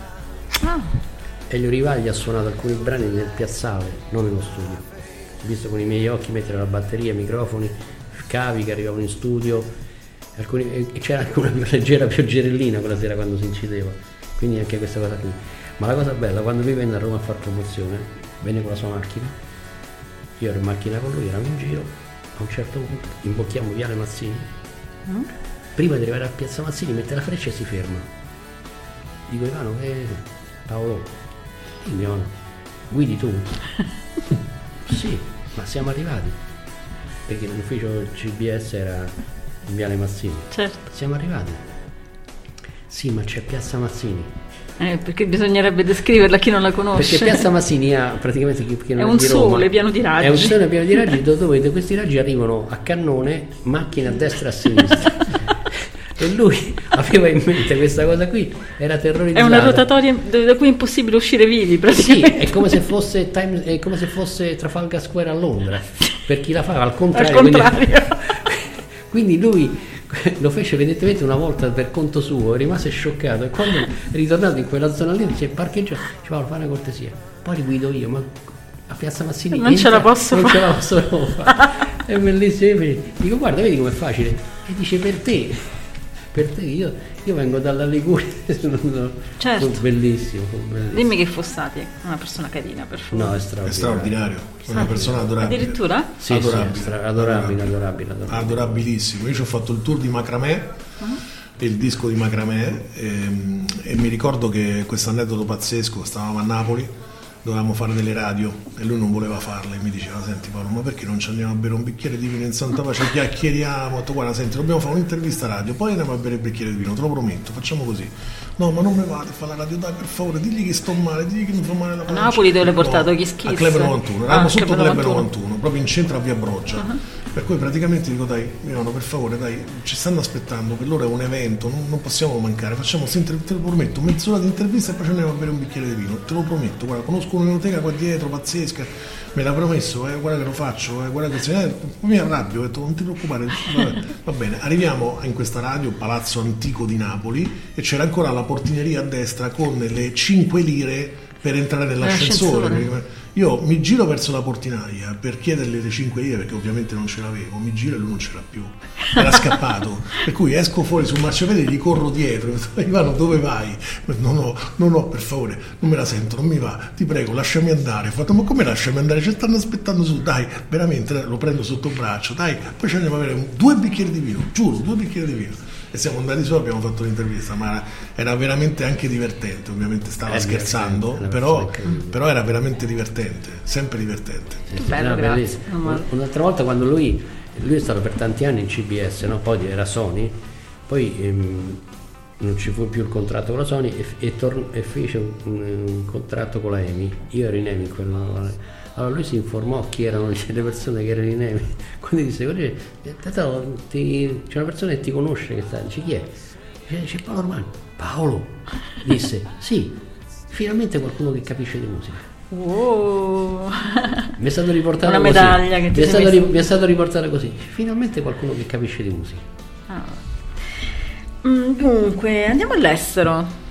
Elio Rivagli ha suonato alcuni brani nel piazzale, non nello studio. Ho visto con i miei occhi mettere la batteria, microfoni, cavi che arrivavano in studio, e c'era anche una leggera pioggerellina quella sera quando si incideva, quindi anche questa cosa qui. Ma la cosa bella, quando lui venne a Roma a fare promozione, venne con la sua macchina, io ero in macchina con lui, eravamo in giro, a un certo punto imbocchiamo Viale Mazzini, prima di arrivare a Piazza Mazzini mette la freccia e si ferma. Dico: Ivano, Paolo, dimmi, Ivano, guidi tu? Sì, ma siamo arrivati, perché l'ufficio CBS era in Viale Mazzini. Certo. Siamo arrivati. Sì, ma c'è Piazza Mazzini. Perché bisognerebbe descriverla a chi non la conosce. Perché Piazza Mazzini ha praticamente è un sole pieno di raggi. È un sole pieno di raggi dove questi raggi arrivano a cannone, macchine a destra e a sinistra. E lui aveva in mente questa cosa qui, era terrorizzato. È una rotatoria da cui è impossibile uscire vivi, praticamente. Sì, è come se fosse Trafalgar Square a Londra, per chi la fa al contrario. Quindi lui lo fece evidentemente una volta per conto suo, rimase scioccato, e quando è ritornato in quella zona lì si è parcheggiato, ci Paolo, fai una cortesia, poi li guido io, ma a Piazza Mazzini non ce la posso fare. È bellissimo. Dico: guarda, vedi com'è facile, e dice: per te io vengo dalla Liguria. Certo. Fu bellissimo. Dimmi che Fossati è una persona carina, per favore. No, è straordinario, è una persona adorabile. Addirittura? Sì, adorabile. Adorabilissimo. Io ci ho fatto il tour di Macramè, il disco di Macramè, e mi ricordo che questo aneddoto pazzesco, stavamo a Napoli, dovevamo fare delle radio e lui non voleva farle, e mi diceva: senti Paolo, ma perché non ci andiamo a bere un bicchiere di vino in Santa Pace, chiacchieriamo? Ho detto: guarda, senti, dobbiamo fare un'intervista radio, poi andiamo a bere il bicchiere di vino, te lo prometto, facciamo così. No, ma non mi vado a fare la radio, dai, per favore, digli che sto male, digli che mi fa male la pancia. Napoli dove l'hai portato? Chi schizza? A Club 91, eravamo sotto Club 91, proprio in centro a Via Broggia. Per cui praticamente dico: dai, Milano, per favore, dai, ci stanno aspettando, per loro è un evento, non possiamo mancare, facciamo, te lo prometto, mezz'ora di intervista e poi ci andiamo a bere un bicchiere di vino, te lo prometto, guarda, conosco un'enoteca qua dietro, pazzesca, me l'ha promesso, guarda che lo faccio, guarda che mi arrabbio, ho detto: non ti preoccupare, va bene. Arriviamo in questa radio, Palazzo Antico di Napoli, e c'era ancora la portineria a destra con le 5 lire per entrare nell'ascensore. Io mi giro verso la portinaia per chiederle le 5 lire, perché ovviamente non ce l'avevo, mi giro e lui non ce l'ha più, era scappato, per cui esco fuori sul marciapiede e gli corro dietro. Ivano, dove vai? No, per favore, non me la sento, non mi va, ti prego, lasciami andare. Ho fatto: ma come lasciami andare? Ci stanno aspettando su, dai, veramente, lo prendo sotto braccio, dai, poi ci andiamo a bere 2 bicchieri di vino, giuro, 2 bicchieri di vino. E siamo andati su, abbiamo fatto l'intervista, ma era veramente anche divertente, ovviamente stava scherzando, però era veramente divertente, sempre divertente. Sì, bello, grazie. Un'altra volta, quando lui è stato per tanti anni in CBS, no? Poi era Sony, poi non ci fu più il contratto con la Sony e fece un contratto con la EMI. Io ero in EMI in quella. Allora lui si informò chi erano le persone che erano in EMI, quindi disse: c'è una persona che ti conosce, che sta, dice: chi è? Dice: Paolo Romani. Paolo, disse: sì, finalmente qualcuno che capisce di musica. Wow. Mi è stato riportato una così. Medaglia che ti mi è stato riportato così, finalmente qualcuno che capisce di musica. Dunque andiamo all'estero.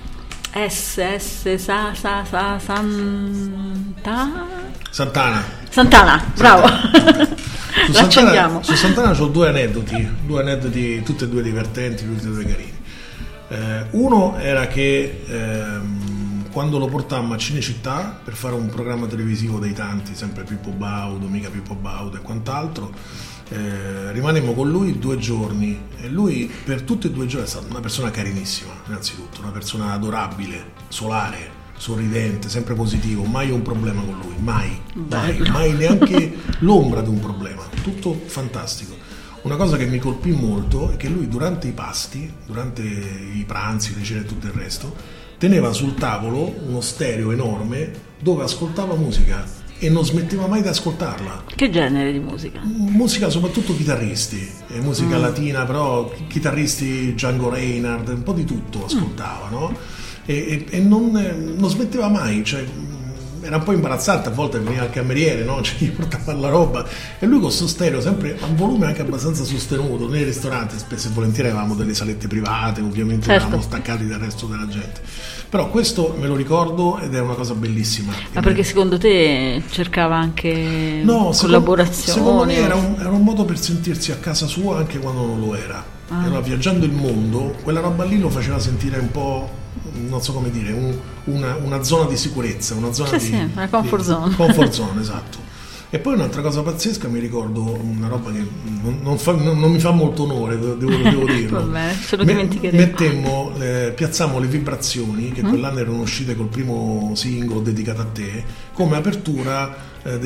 Santana, bravo. Su Sant'Anna ho due aneddoti tutti e due divertenti, tutti e due carini. Uno era che quando lo portammo a Cinecittà per fare un programma televisivo dei tanti, sempre Pippo Baudo, mica Pippo Baudo e quant'altro, rimanemmo con lui 2 giorni e lui per tutti e 2 giorni è stata una persona carinissima, innanzitutto una persona adorabile, solare, sorridente, sempre positivo, mai un problema con lui, mai neanche l'ombra di un problema, tutto fantastico. Una cosa che mi colpì molto è che lui durante i pasti, durante i pranzi, le cene e tutto il resto, teneva sul tavolo uno stereo enorme dove ascoltava musica e non smetteva mai di ascoltarla. Che genere di musica? Musica soprattutto chitarristi, musica latina, però chitarristi Django Reinhardt, un po' di tutto ascoltava, no? E non smetteva mai, cioè era un po' imbarazzante, a volte veniva il cameriere, no? Cioè, gli portava la roba e lui con sto stereo sempre a un volume anche abbastanza sostenuto. Nei ristoranti spesso e volentieri avevamo delle salette private, ovviamente eravamo staccati dal resto della gente, però questo me lo ricordo ed è una cosa bellissima. Ma perché secondo te cercava anche collaborazioni? Secondo me era un modo per sentirsi a casa sua anche quando non lo era. Allora, viaggiando il mondo, quella roba lì lo faceva sentire un po', non so come dire, una zona di sicurezza, una zona una comfort zone. Comfort zone, esatto. E poi un'altra cosa pazzesca, mi ricordo una roba che non mi fa molto onore, devo dirlo. Vabbè, ce lo dimenticheremo. Piazzammo le vibrazioni, che quell'anno erano uscite col primo singolo dedicato a te, come apertura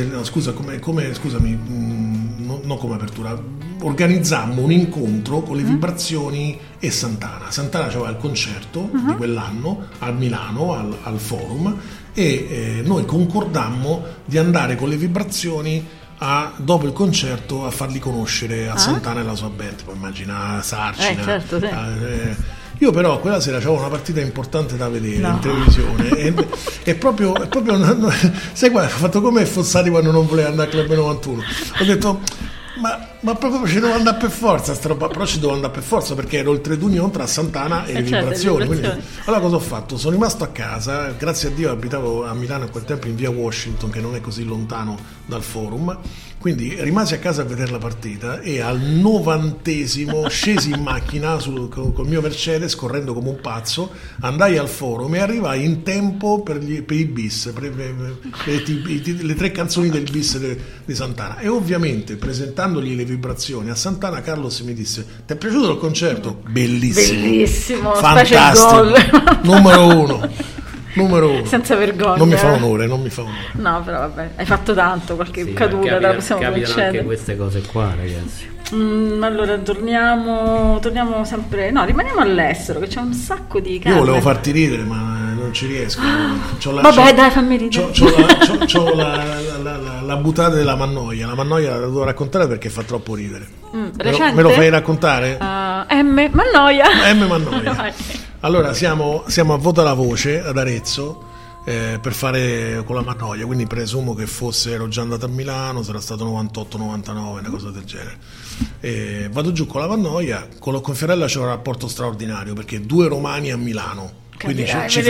non come apertura, organizzammo un incontro con le vibrazioni e Sant'Anna. Sant'Anna c'aveva il concerto di quell'anno a Milano, al Forum, e noi concordammo di andare con le vibrazioni dopo il concerto a farli conoscere a Sant'Anna e la sua band. Poi immagina Sarcina. Certo, sì. Io però quella sera c'avevo una partita importante da vedere in televisione e proprio sai qua, ho fatto come Fossati quando non voleva andare al Club 91. Ho detto ma proprio ci devo andare per forza sta roba, però ci devo andare per forza perché ero il trade union tra Sant'Anna e le vibrazioni. Quindi, allora cosa ho fatto? Sono rimasto a casa, grazie a Dio abitavo a Milano a quel tempo in via Washington, che non è così lontano dal Forum, quindi rimasi a casa a vedere la partita e al 90° scesi in macchina col mio Mercedes correndo come un pazzo, andai al Forum e arrivai in tempo per i bis, per le 3 canzoni del bis di Sant'Anna. E ovviamente presentandogli le vibrazioni a Sant'Anna, Carlos mi disse: ti è piaciuto il concerto? Bellissimo, fantastico, numero uno, senza vergogna. Non mi fa onore. No, però vabbè, hai fatto tanto, qualche caduta te la possiamo concedere. Anche queste cose qua, ragazzi. Allora torniamo sempre, no, rimaniamo all'estero, che c'è un sacco di cose. Io volevo farti ridere ma non ci riesco. Dai, fammi ridere. C'ho la buttata della Mannoia. La Mannoia la devo raccontare perché fa troppo ridere. Me lo fai raccontare? M Mannoia. Allora siamo a Vota la Voce ad Arezzo per fare con la Mannoia, quindi presumo che ero già andato a Milano, sarà stato 98-99, una cosa del genere. Vado giù con la Mannoia, con Fiorella c'è un rapporto straordinario perché 2 romani a Milano, quindi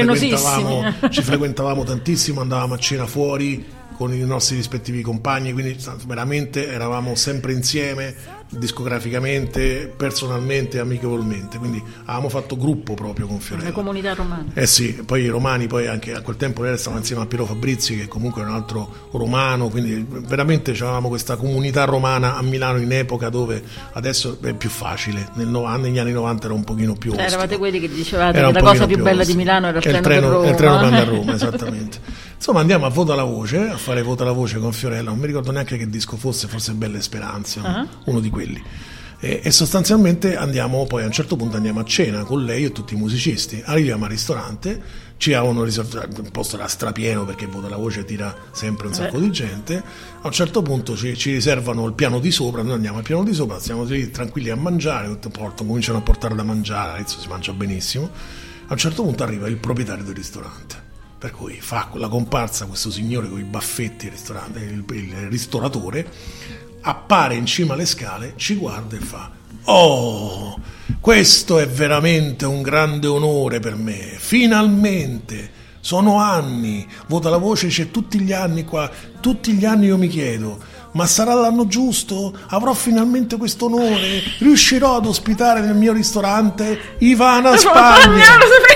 ci frequentavamo tantissimo, andavamo a cena fuori con i nostri rispettivi compagni, quindi veramente eravamo sempre insieme, discograficamente, personalmente, amichevolmente, quindi avevamo fatto gruppo proprio con Fiorella. La comunità romana. Sì, poi i romani, poi anche a quel tempo lei stava insieme a Piero Fabrizi, che comunque è un altro romano, quindi veramente avevamo questa comunità romana a Milano in epoca dove adesso è più facile, negli anni 90 era un pochino più ostico. Eravate quelli che dicevate che la cosa più bella di Milano era il treno per Roma. A Roma, esattamente. Insomma, andiamo a Vota la Voce, a fare Vota la Voce con Fiorella, non mi ricordo neanche che disco fosse, forse Belle Speranze, uno di quelli. E sostanzialmente poi a un certo punto andiamo a cena con lei e tutti i musicisti. Arriviamo al ristorante, ci avevano riservato, il posto era strapieno perché Vota la Voce tira sempre un sacco di gente. A un certo punto ci riservano il piano di sopra, noi andiamo al piano di sopra, stiamo lì tranquilli a mangiare, cominciano a portare da mangiare, all'inizio si mangia benissimo. A un certo punto arriva il proprietario del ristorante, per cui fa la comparsa questo signore con i baffetti, il ristoratore, appare in cima alle scale, ci guarda e fa: oh, questo è veramente un grande onore per me, finalmente, sono anni, Vota la Voce c'è tutti gli anni qua, tutti gli anni io mi chiedo, ma sarà l'anno giusto? Avrò finalmente questo onore? Riuscirò ad ospitare nel mio ristorante Ivana Spagna?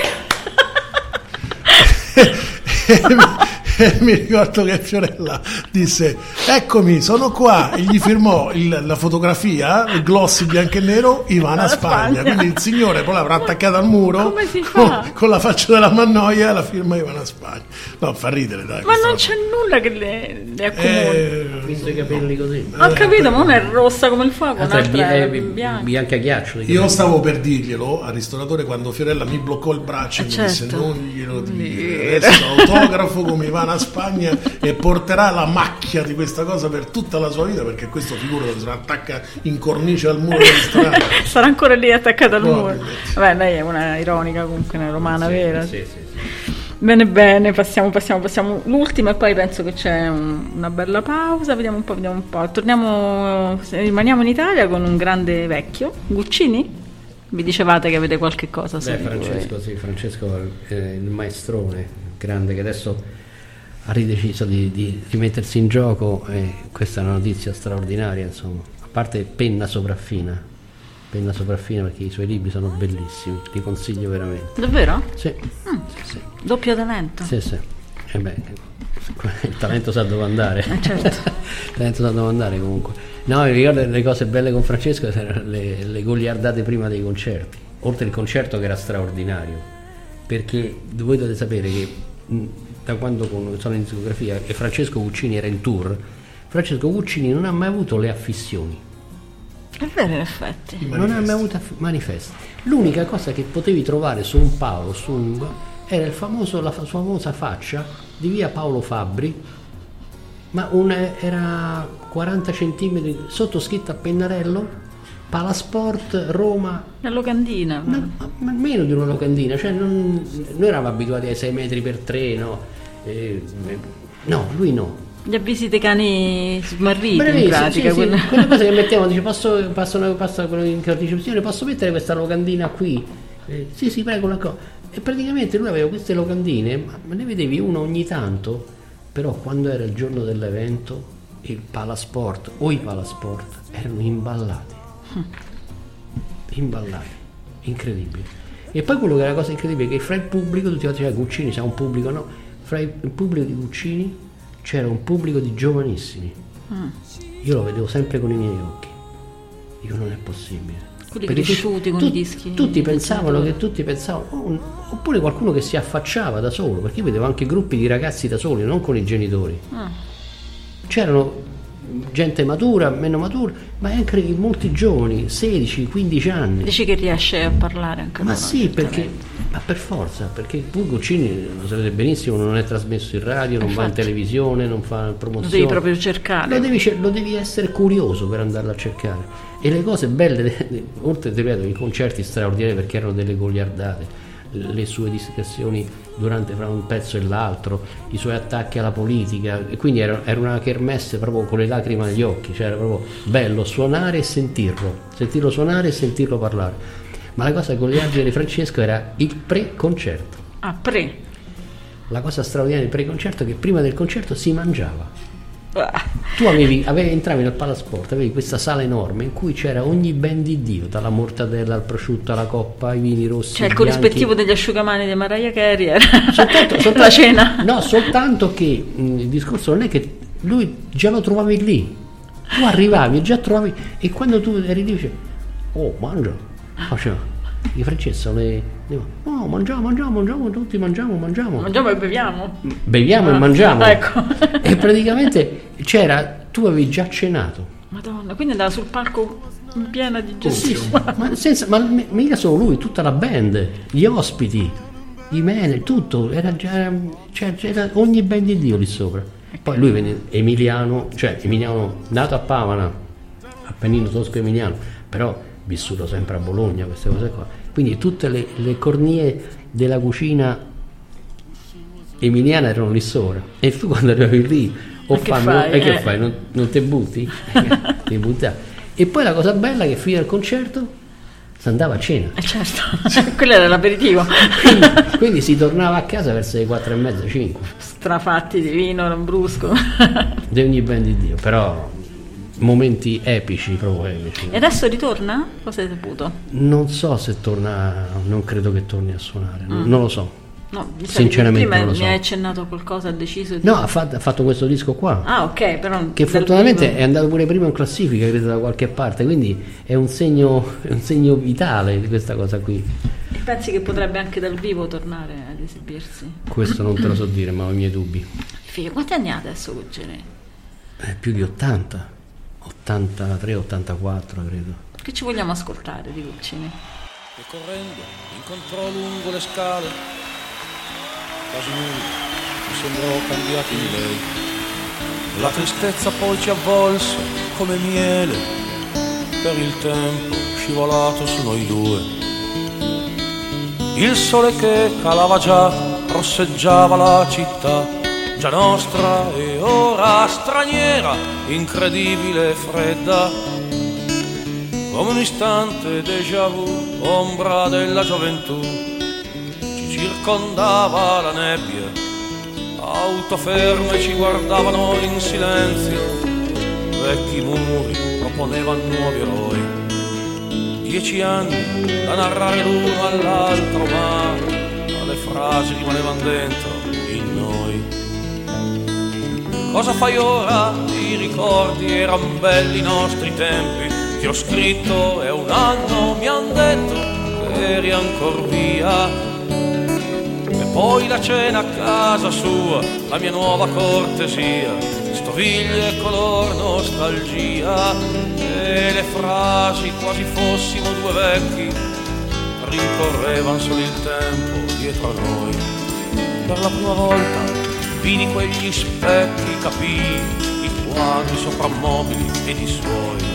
Mi ricordo che Fiorella disse: eccomi, sono qua, e gli firmò la fotografia, il glossy bianco e nero, Ivana Spagna. Quindi il signore poi l'avrà attaccata al muro con la faccia della Mannoia e la firma Ivana Spagna. No, fa ridere, dai. Ma non c'è nulla che le accomuni. Ho visto i capelli così. Ho capito, ma una è rossa come il fuoco, un'altra è bianca. Bianca ghiaccio. Io stavo per dirglielo al ristoratore quando Fiorella mi bloccò il braccio e mi disse: non glielo dire, adesso autografo come Ivana Spagna e porterà la macchia di questa cosa per tutta la sua vita, perché questo figura se lo attacca in cornice al muro del ristorante. Sarà ancora lì attaccata al muro. Vabbè, lei è una ironica, comunque una romana vera. Sì. Bene, passiamo l'ultima e poi penso che c'è una bella pausa, vediamo un po'. Rimaniamo in Italia con un grande vecchio, Guccini. Vi dicevate che avete qualche cosa su Francesco è il maestrone grande che adesso ha rideciso di rimettersi in gioco, e questa è una notizia straordinaria, insomma. A parte penna sopraffina perché i suoi libri sono bellissimi, li consiglio veramente. Davvero? Sì. Sì. Doppio talento? Sì. Il talento sa dove andare. Certo. Il talento sa dove andare comunque. No, mi ricordo le cose belle con Francesco erano le goliardate prima dei concerti, oltre il concerto che era straordinario, perché voi dovete sapere che da quando sono in discografia e Francesco Guccini era in tour, Francesco Guccini non ha mai avuto le affissioni. È vero, in effetti. Non ha mai avuto manifesti. L'unica cosa che potevi trovare su un Paolo, era la sua famosa faccia di via Paolo Fabbri, ma era 40 centimetri sottoscritta a pennarello, Palasport, Roma. Una locandina. Ma meno di una locandina, cioè noi eravamo abituati ai 6 metri per 3, no? No, lui no. Gli avvisi dei cani smarriti, in pratica. Sì. Quelle cose che mettiamo, dice passa quello in ricezione, posso mettere questa locandina qui? Sì, prego, la cosa. E praticamente lui aveva queste locandine, ma ne vedevi una ogni tanto, però quando era il giorno dell'evento il Palasport o i Palasport erano imballati, incredibile. E poi quello che era la cosa incredibile è che fra il pubblico, tutti dicevano Guccini c'ha un pubblico, no? Fra il pubblico di Guccini c'era un pubblico di giovanissimi. Io lo vedevo sempre con i miei occhi, dico non è possibile. Quelli cresciuti con i dischi. Tutti pensavano, oppure qualcuno che si affacciava da solo, perché io vedevo anche gruppi di ragazzi da soli, non con i genitori. C'erano gente matura, meno matura, ma anche molti giovani, 16, 15 anni. Dici che riesce a parlare anche ma sì, ma per forza, perché Guccini, lo sapete benissimo, non è trasmesso in radio, non va in televisione, non fa promozione. Lo devi proprio cercare. Lo devi essere curioso per andarlo a cercare. E le cose belle, oltre ripeto, i concerti straordinari perché erano delle goliardate, le sue discussioni durante fra un pezzo e l'altro, i suoi attacchi alla politica, e quindi era una kermesse proprio con le lacrime agli occhi, cioè era proprio bello suonare e sentirlo suonare e sentirlo parlare. Ma la cosa goliardica di Francesco era il pre-concerto. La cosa straordinaria del pre-concerto è che prima del concerto si mangiava. Tu entravi nel Palasport, avevi questa sala enorme in cui c'era ogni ben di Dio, dalla mortadella al prosciutto alla coppa, ai vini rossi, cioè il corrispettivo degli asciugamani di Mariah Carey era soltanto la cena. No, soltanto che il discorso non è che lui già lo trovavi lì, tu arrivavi e già trovavi, e quando tu eri lì dicevi mangia, i Francesco no, mangiamo tutti, mangiamo e beviamo e mangiamo, ecco. E praticamente tu avevi già cenato, Madonna, quindi andava sul palco in piena di Gesù. ma mica solo lui, tutta la band, gli ospiti, i manager, tutto c'era ogni ben di Dio lì sopra. Poi lui venne emiliano nato a Pavana, Appennino tosco emiliano, però vissuto sempre a Bologna, queste cose qua, quindi tutte le cornie della cucina emiliana erano lì sopra, e tu quando arrivavi lì che fai? Non te butti? Ti buttavi. E poi la cosa bella è che fino al concerto si andava a cena, certo. Quello era l'aperitivo, quindi si tornava a casa verso le 4:30, 5, strafatti di vino lambrusco di ogni ben di Dio. Però momenti epici, proprio epici. E adesso ritorna? Cosa hai saputo? Non so se torna, non credo che torni a suonare, non lo so. No, sinceramente prima non lo so. mi hai accennato qualcosa, ha deciso di... No, ha fatto questo disco qua. Ah, ok, però che fortunatamente è andato pure prima in classifica, credo, da qualche parte, quindi è un segno vitale di questa cosa qui. E pensi che potrebbe anche dal vivo tornare ad esibirsi? Questo non te lo so dire, ma ho i miei dubbi. Figlio, quanti anni ha adesso Guccini? Più di 80, 83, 84 credo. Che ci vogliamo ascoltare di Guccini? E correndo incontrò lungo le scale quasi nudi, mi sembrò cambiato in lei. La tristezza poi ci avvolse come miele, per il tempo scivolato su noi due. Il sole che calava già rosseggiava la città, già nostra e ora straniera, incredibile e fredda, come un istante déjà vu, ombra della gioventù. Ci circondava la nebbia, auto ferme ci guardavano in silenzio, vecchi muri proponevano nuovi eroi. 10 anni da narrare l'uno all'altro, ma le frasi rimanevano dentro in noi. Cosa fai ora? I ricordi eran belli i nostri tempi. Ti ho scritto e un anno mi han detto che eri ancor via. E poi la cena a casa sua, la mia nuova cortesia, stoviglie color nostalgia, e le frasi quasi fossimo due vecchi, rincorrevan solo il tempo dietro a noi. Per la prima volta vidi quegli specchi, capii i quadri soprammobili ed i suoi.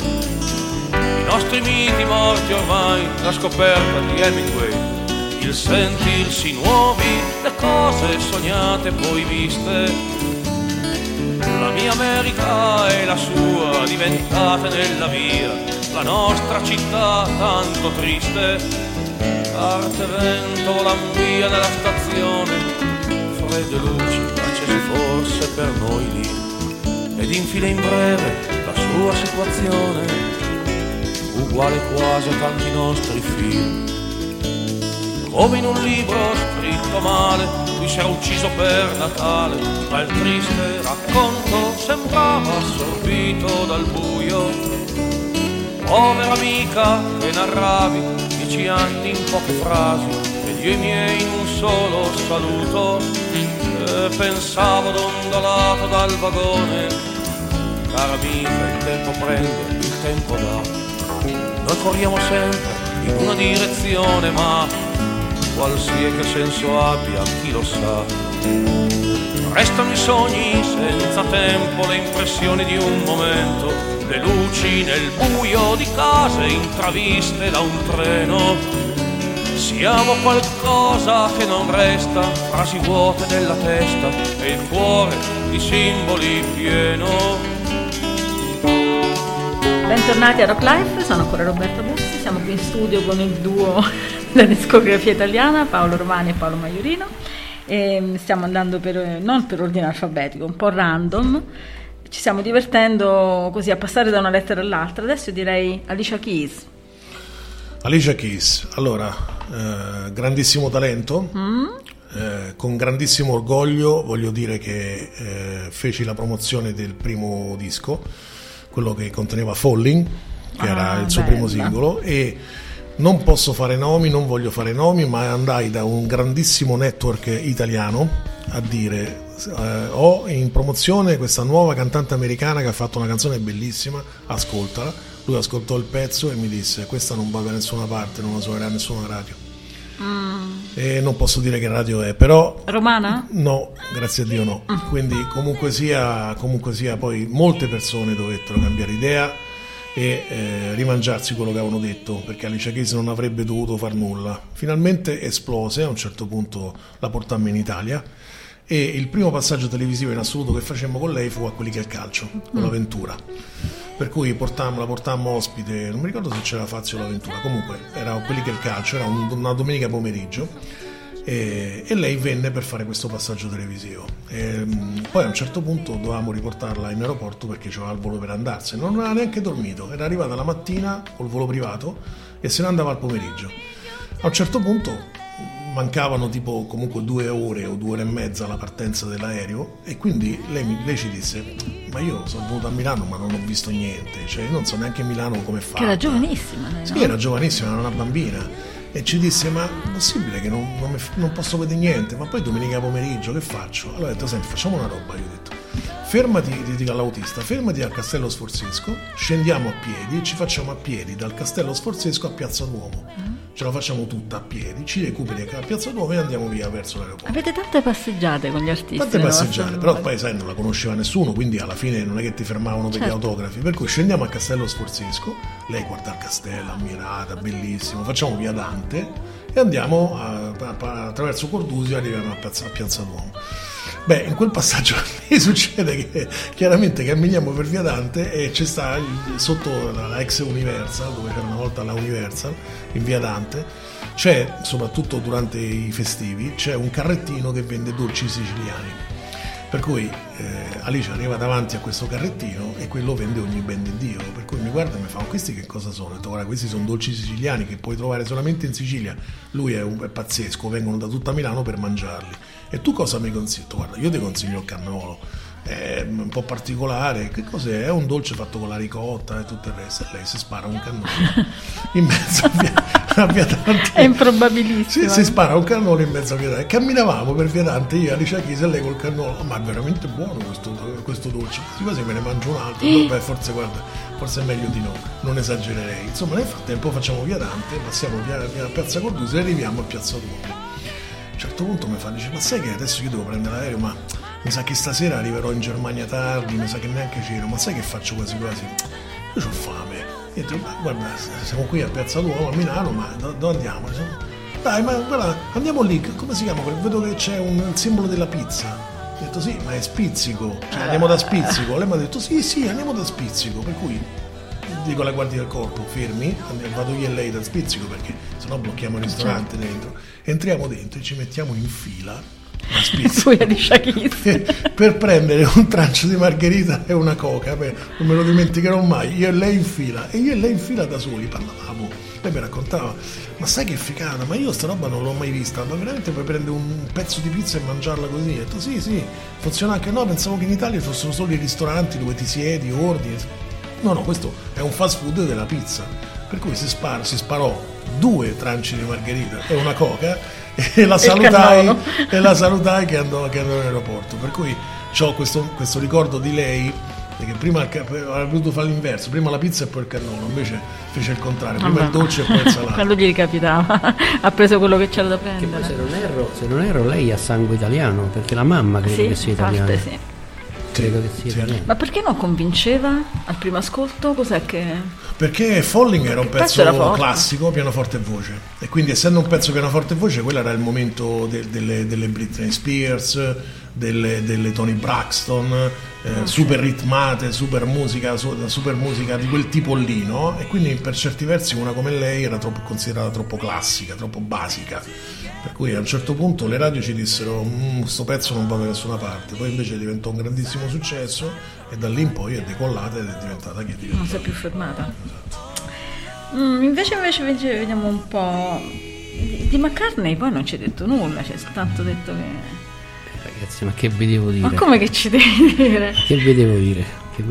I nostri miti morti ormai, la scoperta di Hemingway, il sentirsi nuovi, le cose sognate poi viste. La mia America e la sua diventate nella via, la nostra città tanto triste. Carte vento volan via nella stazione, fredde luci accese forse per noi lì. Ed infine in breve la sua situazione, uguale quasi a tanti nostri film. Come in un libro scritto male, lui si era ucciso per Natale, ma il triste racconto sembrava assorbito dal buio. Povera amica che narravi 10 anni in poche frasi, ed io i miei in un solo saluto, e pensavo dondolato dal vagone. Cara amica, il tempo prende, il tempo dà. Noi corriamo sempre in una direzione, ma qualsiasi senso abbia, chi lo sa. Restano i sogni senza tempo, le impressioni di un momento, le luci nel buio di case intraviste da un treno. Siamo qualcosa che non resta, frasi vuote nella testa e il cuore di simboli pieno. Bentornati a Rock Life, sono ancora Roberta Bussi, siamo qui in studio con il duo della discografia italiana, Paolo Romani e Paolo Maiorino, e stiamo andando non per ordine alfabetico, un po' random, ci stiamo divertendo così a passare da una lettera all'altra. Adesso direi Alicia Keys. Alicia Keys, allora, grandissimo talento, con grandissimo orgoglio voglio dire che feci la promozione del primo disco, quello che conteneva Falling, che era il suo primo singolo, e non posso fare nomi, non voglio fare nomi, ma andai da un grandissimo network italiano a dire ho in promozione questa nuova cantante americana che ha fatto una canzone bellissima, ascoltala. Lui ascoltò il pezzo e mi disse questa non va da nessuna parte, non la suonerà nessuna radio. E non posso dire che radio è, però romana? No, grazie a Dio no. Quindi comunque sia poi molte persone dovettero cambiare idea e rimangiarsi quello che avevano detto, perché Alicia Keys non avrebbe dovuto far nulla. Finalmente esplose, a un certo punto la portammo in Italia e il primo passaggio televisivo in assoluto che facemmo con lei fu a Quelli che è il calcio, con l'Aventura, per cui la portammo ospite, non mi ricordo se c'era Fazio o l'Aventura, comunque era Quelli che è il calcio, era una domenica pomeriggio e lei venne per fare questo passaggio televisivo. Poi a un certo punto dovevamo riportarla in aeroporto perché c'aveva il volo per andarsene, non aveva neanche dormito, era arrivata la mattina col volo privato e se ne andava al pomeriggio. A un certo punto mancavano tipo comunque 2 ore o 2 ore e mezza alla partenza dell'aereo e quindi lei ci disse: ma io sono venuto a Milano ma non ho visto niente, cioè io non so neanche Milano come fa. Che era giovanissima lei, no? Sì, era giovanissima, era una bambina e ci disse: ma è possibile che non posso vedere niente, ma poi domenica pomeriggio che faccio? Allora ho detto: senti, facciamo una roba, io ho detto, fermati all'autista, fermati al Castello Sforzesco, scendiamo a piedi e ci facciamo a piedi dal Castello Sforzesco a Piazza Duomo. Ce la facciamo tutta a piedi, ci recuperi a Piazza Duomo e andiamo via verso l'aeroporto. Avete tante passeggiate con gli artisti? Tante passeggiate, però poi sai, non la conosceva nessuno, quindi alla fine non è che ti fermavano per gli autografi, per cui scendiamo a Castello Sforzesco, lei guarda il castello, ammirata, bellissimo, facciamo via Dante e andiamo attraverso Cordusio e arriviamo a Piazza Duomo. Beh, in quel passaggio mi succede che chiaramente camminiamo per via Dante e c'è sta sotto la ex Universal, dove c'era una volta la Universal, in via Dante, c'è, soprattutto durante i festivi, c'è un carrettino che vende dolci siciliani. Per cui Alice arriva davanti a questo carrettino e quello vende ogni ben di Dio. Per cui mi guarda e mi fa: ma questi che cosa sono? Ho detto: guarda, questi sono dolci siciliani che puoi trovare solamente in Sicilia. Lui è pazzesco, vengono da tutta Milano per mangiarli. E tu cosa mi consigli? Guarda, io ti consiglio il cannolo, è un po' particolare. Che cos'è? È un dolce fatto con la ricotta e tutto il resto. E lei si spara un cannolo in mezzo a via Dante. È improbabilissimo. Si spara un cannolo in mezzo a via Dante. Camminavamo per via Dante, io, Alicia Chisa e lei col cannolo. Ma è veramente buono questo dolce. Quasi me ne mangio un altro. Beh, forse è meglio di no, non esagererei. Insomma, nel frattempo facciamo via Dante, passiamo via Piazza Cordusio e arriviamo a Piazza Duomo. A un certo punto mi fa, dice: ma sai che adesso io devo prendere l'aereo, ma mi sa che stasera arriverò in Germania tardi, mi sa che neanche c'ero, ma sai che faccio quasi? Io ho fame. E ho detto: guarda, siamo qui a Piazza Duomo a Milano, ma dove andiamo? Dai, ma guarda, andiamo lì, come si chiama? Vedo che c'è il simbolo della pizza. Ho detto: sì, ma è Spizzico, cioè andiamo da Spizzico. Lei mi ha detto: sì, andiamo da Spizzico. Per cui dico alla guardia del corpo: fermi, vado io e lei da Spizzico perché sennò blocchiamo il ristorante dentro. Entriamo dentro e ci mettiamo in fila da Spizzico per prendere un trancio di margherita e una coca. Non me lo dimenticherò mai, io e lei in fila da soli parlavamo. Lei mi raccontava: ma sai che figata, ma io sta roba non l'ho mai vista, ma veramente puoi prendere un pezzo di pizza e mangiarla così? Ho detto: sì, funziona anche. No, pensavo che in Italia fossero solo i ristoranti dove ti siedi, ordini. No, questo è un fast food della pizza. Per cui si sparò 2 tranci di margherita e una coca e la salutai che andò in aeroporto. Per cui ho questo ricordo di lei, che prima avrebbe voluto fare l'inverso, prima la pizza e poi il cannolo, invece fece il contrario, prima il dolce e poi il salato. Quando gli ricapitava ha preso quello che c'era da prendere. Che poi, se non erro lei ha sangue italiano, perché la mamma credo che sia italiana. Sì. Credo che sia italiano. Ma perché non convinceva al primo ascolto? Cos'è che... Perché Falling era un pezzo classico, pianoforte e voce, e quindi essendo un pezzo pianoforte e voce, quello era il momento delle Britney Spears, delle Toni Braxton, super ritmate, super musica di quel tipo lì, no? E quindi per certi versi una come lei era considerata troppo classica, troppo basica. Per cui a un certo punto le radio ci dissero: sto pezzo non va da nessuna parte. Poi invece diventò un grandissimo successo e da lì in poi è decollata ed è diventata chi è diventata. Non si è più fermata. Invece vediamo un po' di McCartney. Poi non ci hai detto nulla, c'è soltanto detto che... Ragazzi, ma che vi devo dire? Ma come che ci devi dire? Che vi devo dire?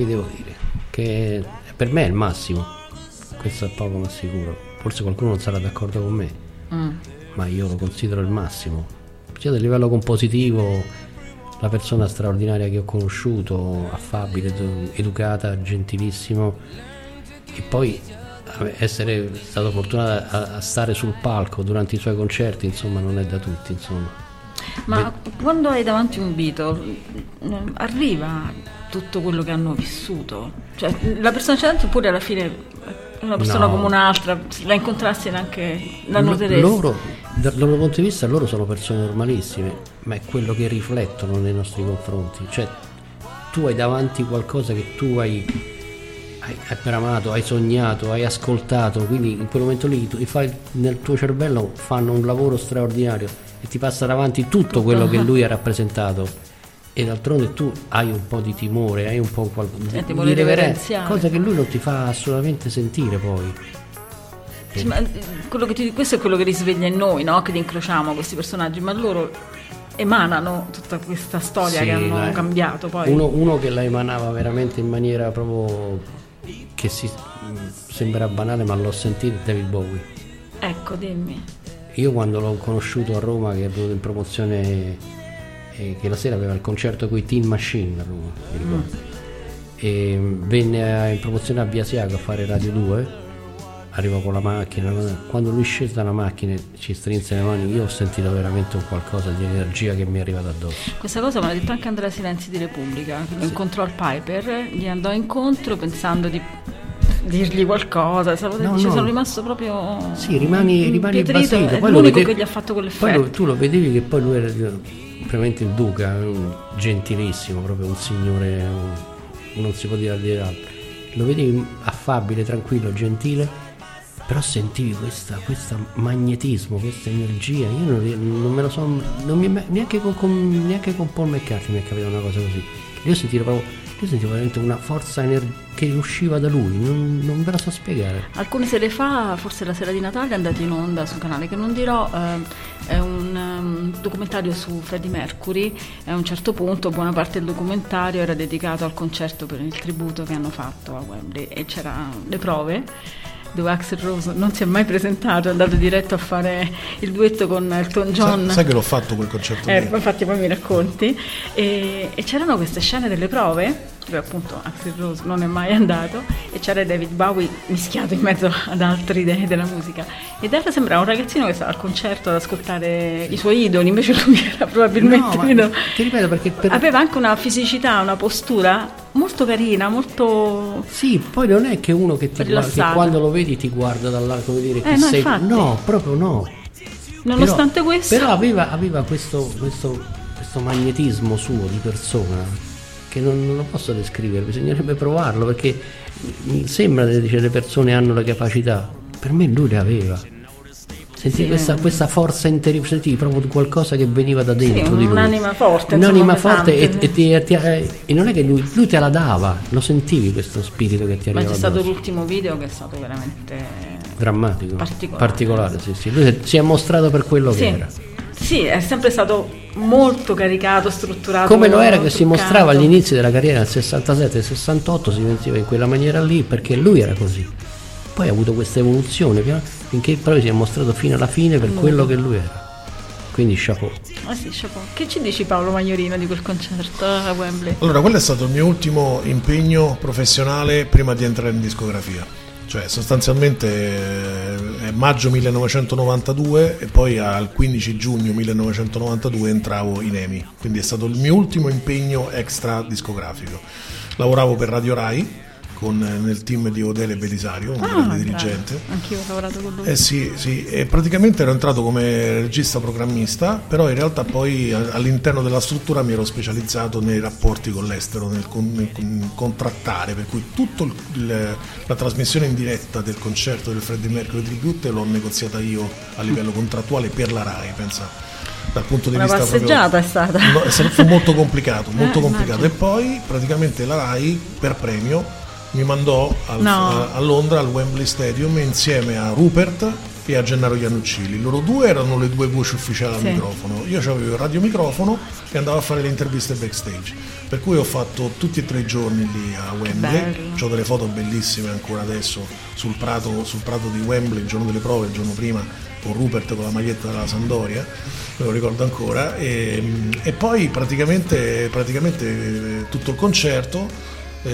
Che per me è il massimo, questo è poco ma sicuro. Forse qualcuno non sarà d'accordo con me, ma io lo considero il massimo, sia a livello compositivo, la persona straordinaria che ho conosciuto, affabile, educata, gentilissimo, e poi essere stato fortunato a stare sul palco durante i suoi concerti, insomma, non è da tutti, insomma. Ma quando hai davanti un Beatle arriva tutto quello che hanno vissuto, cioè la persona c'è dentro, oppure alla fine è una persona come un'altra, la incontrassi neanche la noteresti? Loro, dal loro punto di vista, loro sono persone normalissime, ma è quello che riflettono nei nostri confronti. Cioè tu hai davanti qualcosa che tu hai hai bramato, hai sognato, hai ascoltato, quindi in quel momento lì nel tuo cervello fanno un lavoro straordinario e ti passa davanti tutto quello che lui ha rappresentato, e d'altronde tu hai un po' di timore, hai un po' di reverenza, cosa che lui non ti fa assolutamente sentire poi. Sì, ma questo è quello che risveglia in noi, no? Che li incrociamo questi personaggi, ma loro emanano tutta questa storia che hanno cambiato poi. Uno che la emanava veramente in maniera proprio che sembra banale, ma l'ho sentito, David Bowie. Ecco, dimmi. Io quando l'ho conosciuto a Roma, che è venuto in promozione, che la sera aveva il concerto con i Teen Machine a Roma, mi ricordo, e venne in promozione a Via Asiago a fare Radio 2, arrivò con la macchina, quando lui scese dalla macchina e ci strinse le mani, io ho sentito veramente un qualcosa di energia che mi è arrivata addosso. Questa cosa me l'ha detto anche Andrea Silenzi di Repubblica, che lo incontrò al Piper, gli andò incontro pensando di dirgli qualcosa, sono rimasto proprio rimani basito, è poi l'unico che gli ha fatto quell'effetto. Poi tu lo vedevi che poi lui era veramente il duca, gentilissimo, proprio un signore, non si può dire altro, lo vedevi affabile, tranquillo, gentile, però sentivi questo magnetismo, questa energia. Io non me lo so, neanche con Paul McCartney mi è capitata una cosa così. Io sentivo veramente una forza che usciva da lui, non ve la so spiegare. Alcune sere fa, forse la sera di Natale, è andato in onda su un canale che non dirò, è un documentario su Freddie Mercury, e a un certo punto buona parte del documentario era dedicato al concerto per il tributo che hanno fatto a Wembley, e c'erano le prove dove Axl Rose non si è mai presentato, è andato diretto a fare il duetto con Elton John. Sai che l'ho fatto quel concerto infatti poi mi racconti, e c'erano queste scene delle prove dove appunto Axl Rose non è mai andato, e c'era David Bowie mischiato in mezzo ad altre idee della musica, e David sembrava un ragazzino che stava al concerto ad ascoltare i suoi idoli, invece lui era probabilmente ti ripeto, perché aveva anche una fisicità, una postura molto carina, molto poi non è che uno che quando lo vedi ti guarda dall'alto, come dire chi sei, infatti. No, proprio no. Nonostante questo però aveva questo magnetismo suo di persona che non lo posso descrivere, bisognerebbe provarlo, perché mi sembra che le persone hanno la capacità, per me lui le aveva. Senti questa forza interiore, senti proprio qualcosa che veniva da dentro di lui. Un'anima forte, e non è che lui te la dava, lo sentivi questo spirito che ti arrivava. Ma c'è stato l'ultimo video che è stato veramente drammatico, particolare. Sì. Lui si è mostrato per quello che era. Sì, è sempre stato molto caricato, strutturato. Come lo era che si mostrava agli inizi della carriera nel 67 e 68, si sentiva in quella maniera lì perché lui era così. Poi ha avuto questa evoluzione finché poi si è mostrato fino alla fine per quello che lui era. Quindi chapeau. Chapeau. Che ci dici, Paolo Magnorino, di quel concerto a Wembley? Allora, quello è stato il mio ultimo impegno professionale prima di entrare in discografia. Cioè sostanzialmente è maggio 1992 e poi al 15 giugno 1992 entravo in EMI, quindi è stato il mio ultimo impegno extra discografico. Lavoravo per Radio Rai nel team di Odele Belisario, un grande dirigente. Anch'io ho lavorato con lui. Sì, e praticamente ero entrato come regista programmista, però in realtà poi all'interno della struttura mi ero specializzato nei rapporti con l'estero, nel contrattare, per cui tutta la trasmissione in diretta del concerto del Freddie Mercury Tribute l'ho negoziata io a livello contrattuale per la Rai, pensa. Dal punto di vista passeggiata proprio, è stata. Fu molto complicato. E poi praticamente la Rai per premio mi mandò a Londra al Wembley Stadium insieme a Rupert e a Gennaro Iannuccilli. Loro due erano le due voci ufficiali al microfono. Io avevo il radiomicrofono e andavo a fare le interviste backstage, per cui ho fatto tutti e 3 giorni lì a Wembley. Ho delle foto bellissime ancora adesso sul prato di Wembley il giorno delle prove, il giorno prima, con Rupert con la maglietta della Sampdoria, me lo ricordo ancora, e poi praticamente tutto il concerto.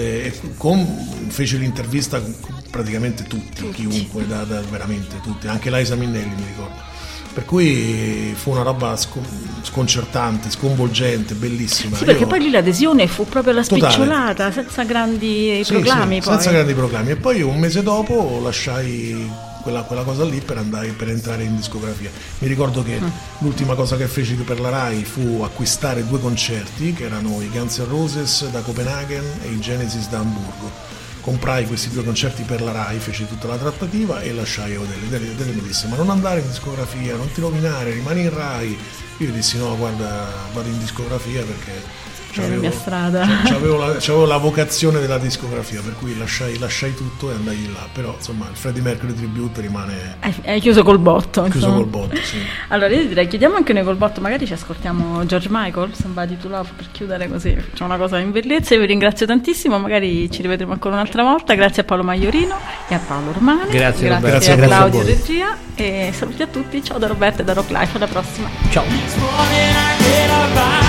Fece l'intervista con praticamente tutti. Chiunque, veramente tutti, anche Liza Minnelli mi ricordo, per cui fu una roba sconcertante, sconvolgente, bellissima. Perché poi lì l'adesione fu proprio la spicciolata, senza grandi proclami. Senza grandi proclami, e poi un mese dopo lasciai quella cosa lì per entrare in discografia. Mi ricordo che l'ultima cosa che feci per la Rai fu acquistare 2 concerti che erano i Guns N' Roses da Copenaghen e i Genesis da Amburgo, comprai questi 2 concerti per la Rai, feci tutta la trattativa e lasciai Odelli. Odelli mi disse: ma non andare in discografia, non ti rovinare, rimani in Rai. Io dissi: no, guarda, vado in discografia perché è la mia strada. C'avevo la vocazione della discografia, per cui lasciai tutto e andai là. Però insomma il Freddie Mercury Tribute rimane. È chiuso col botto. Chiuso col botto, sì. Allora io direi chiudiamo anche noi col botto, magari ci ascoltiamo George Michael, Somebody to Love, per chiudere così, facciamo una cosa in bellezza. Io vi ringrazio tantissimo, magari ci rivedremo ancora un'altra volta. Grazie a Paolo Maiorino e a Paolo Romani. Grazie a Claudio Regia e saluti a tutti. Ciao da Roberta e da Rock Life, alla prossima. Ciao.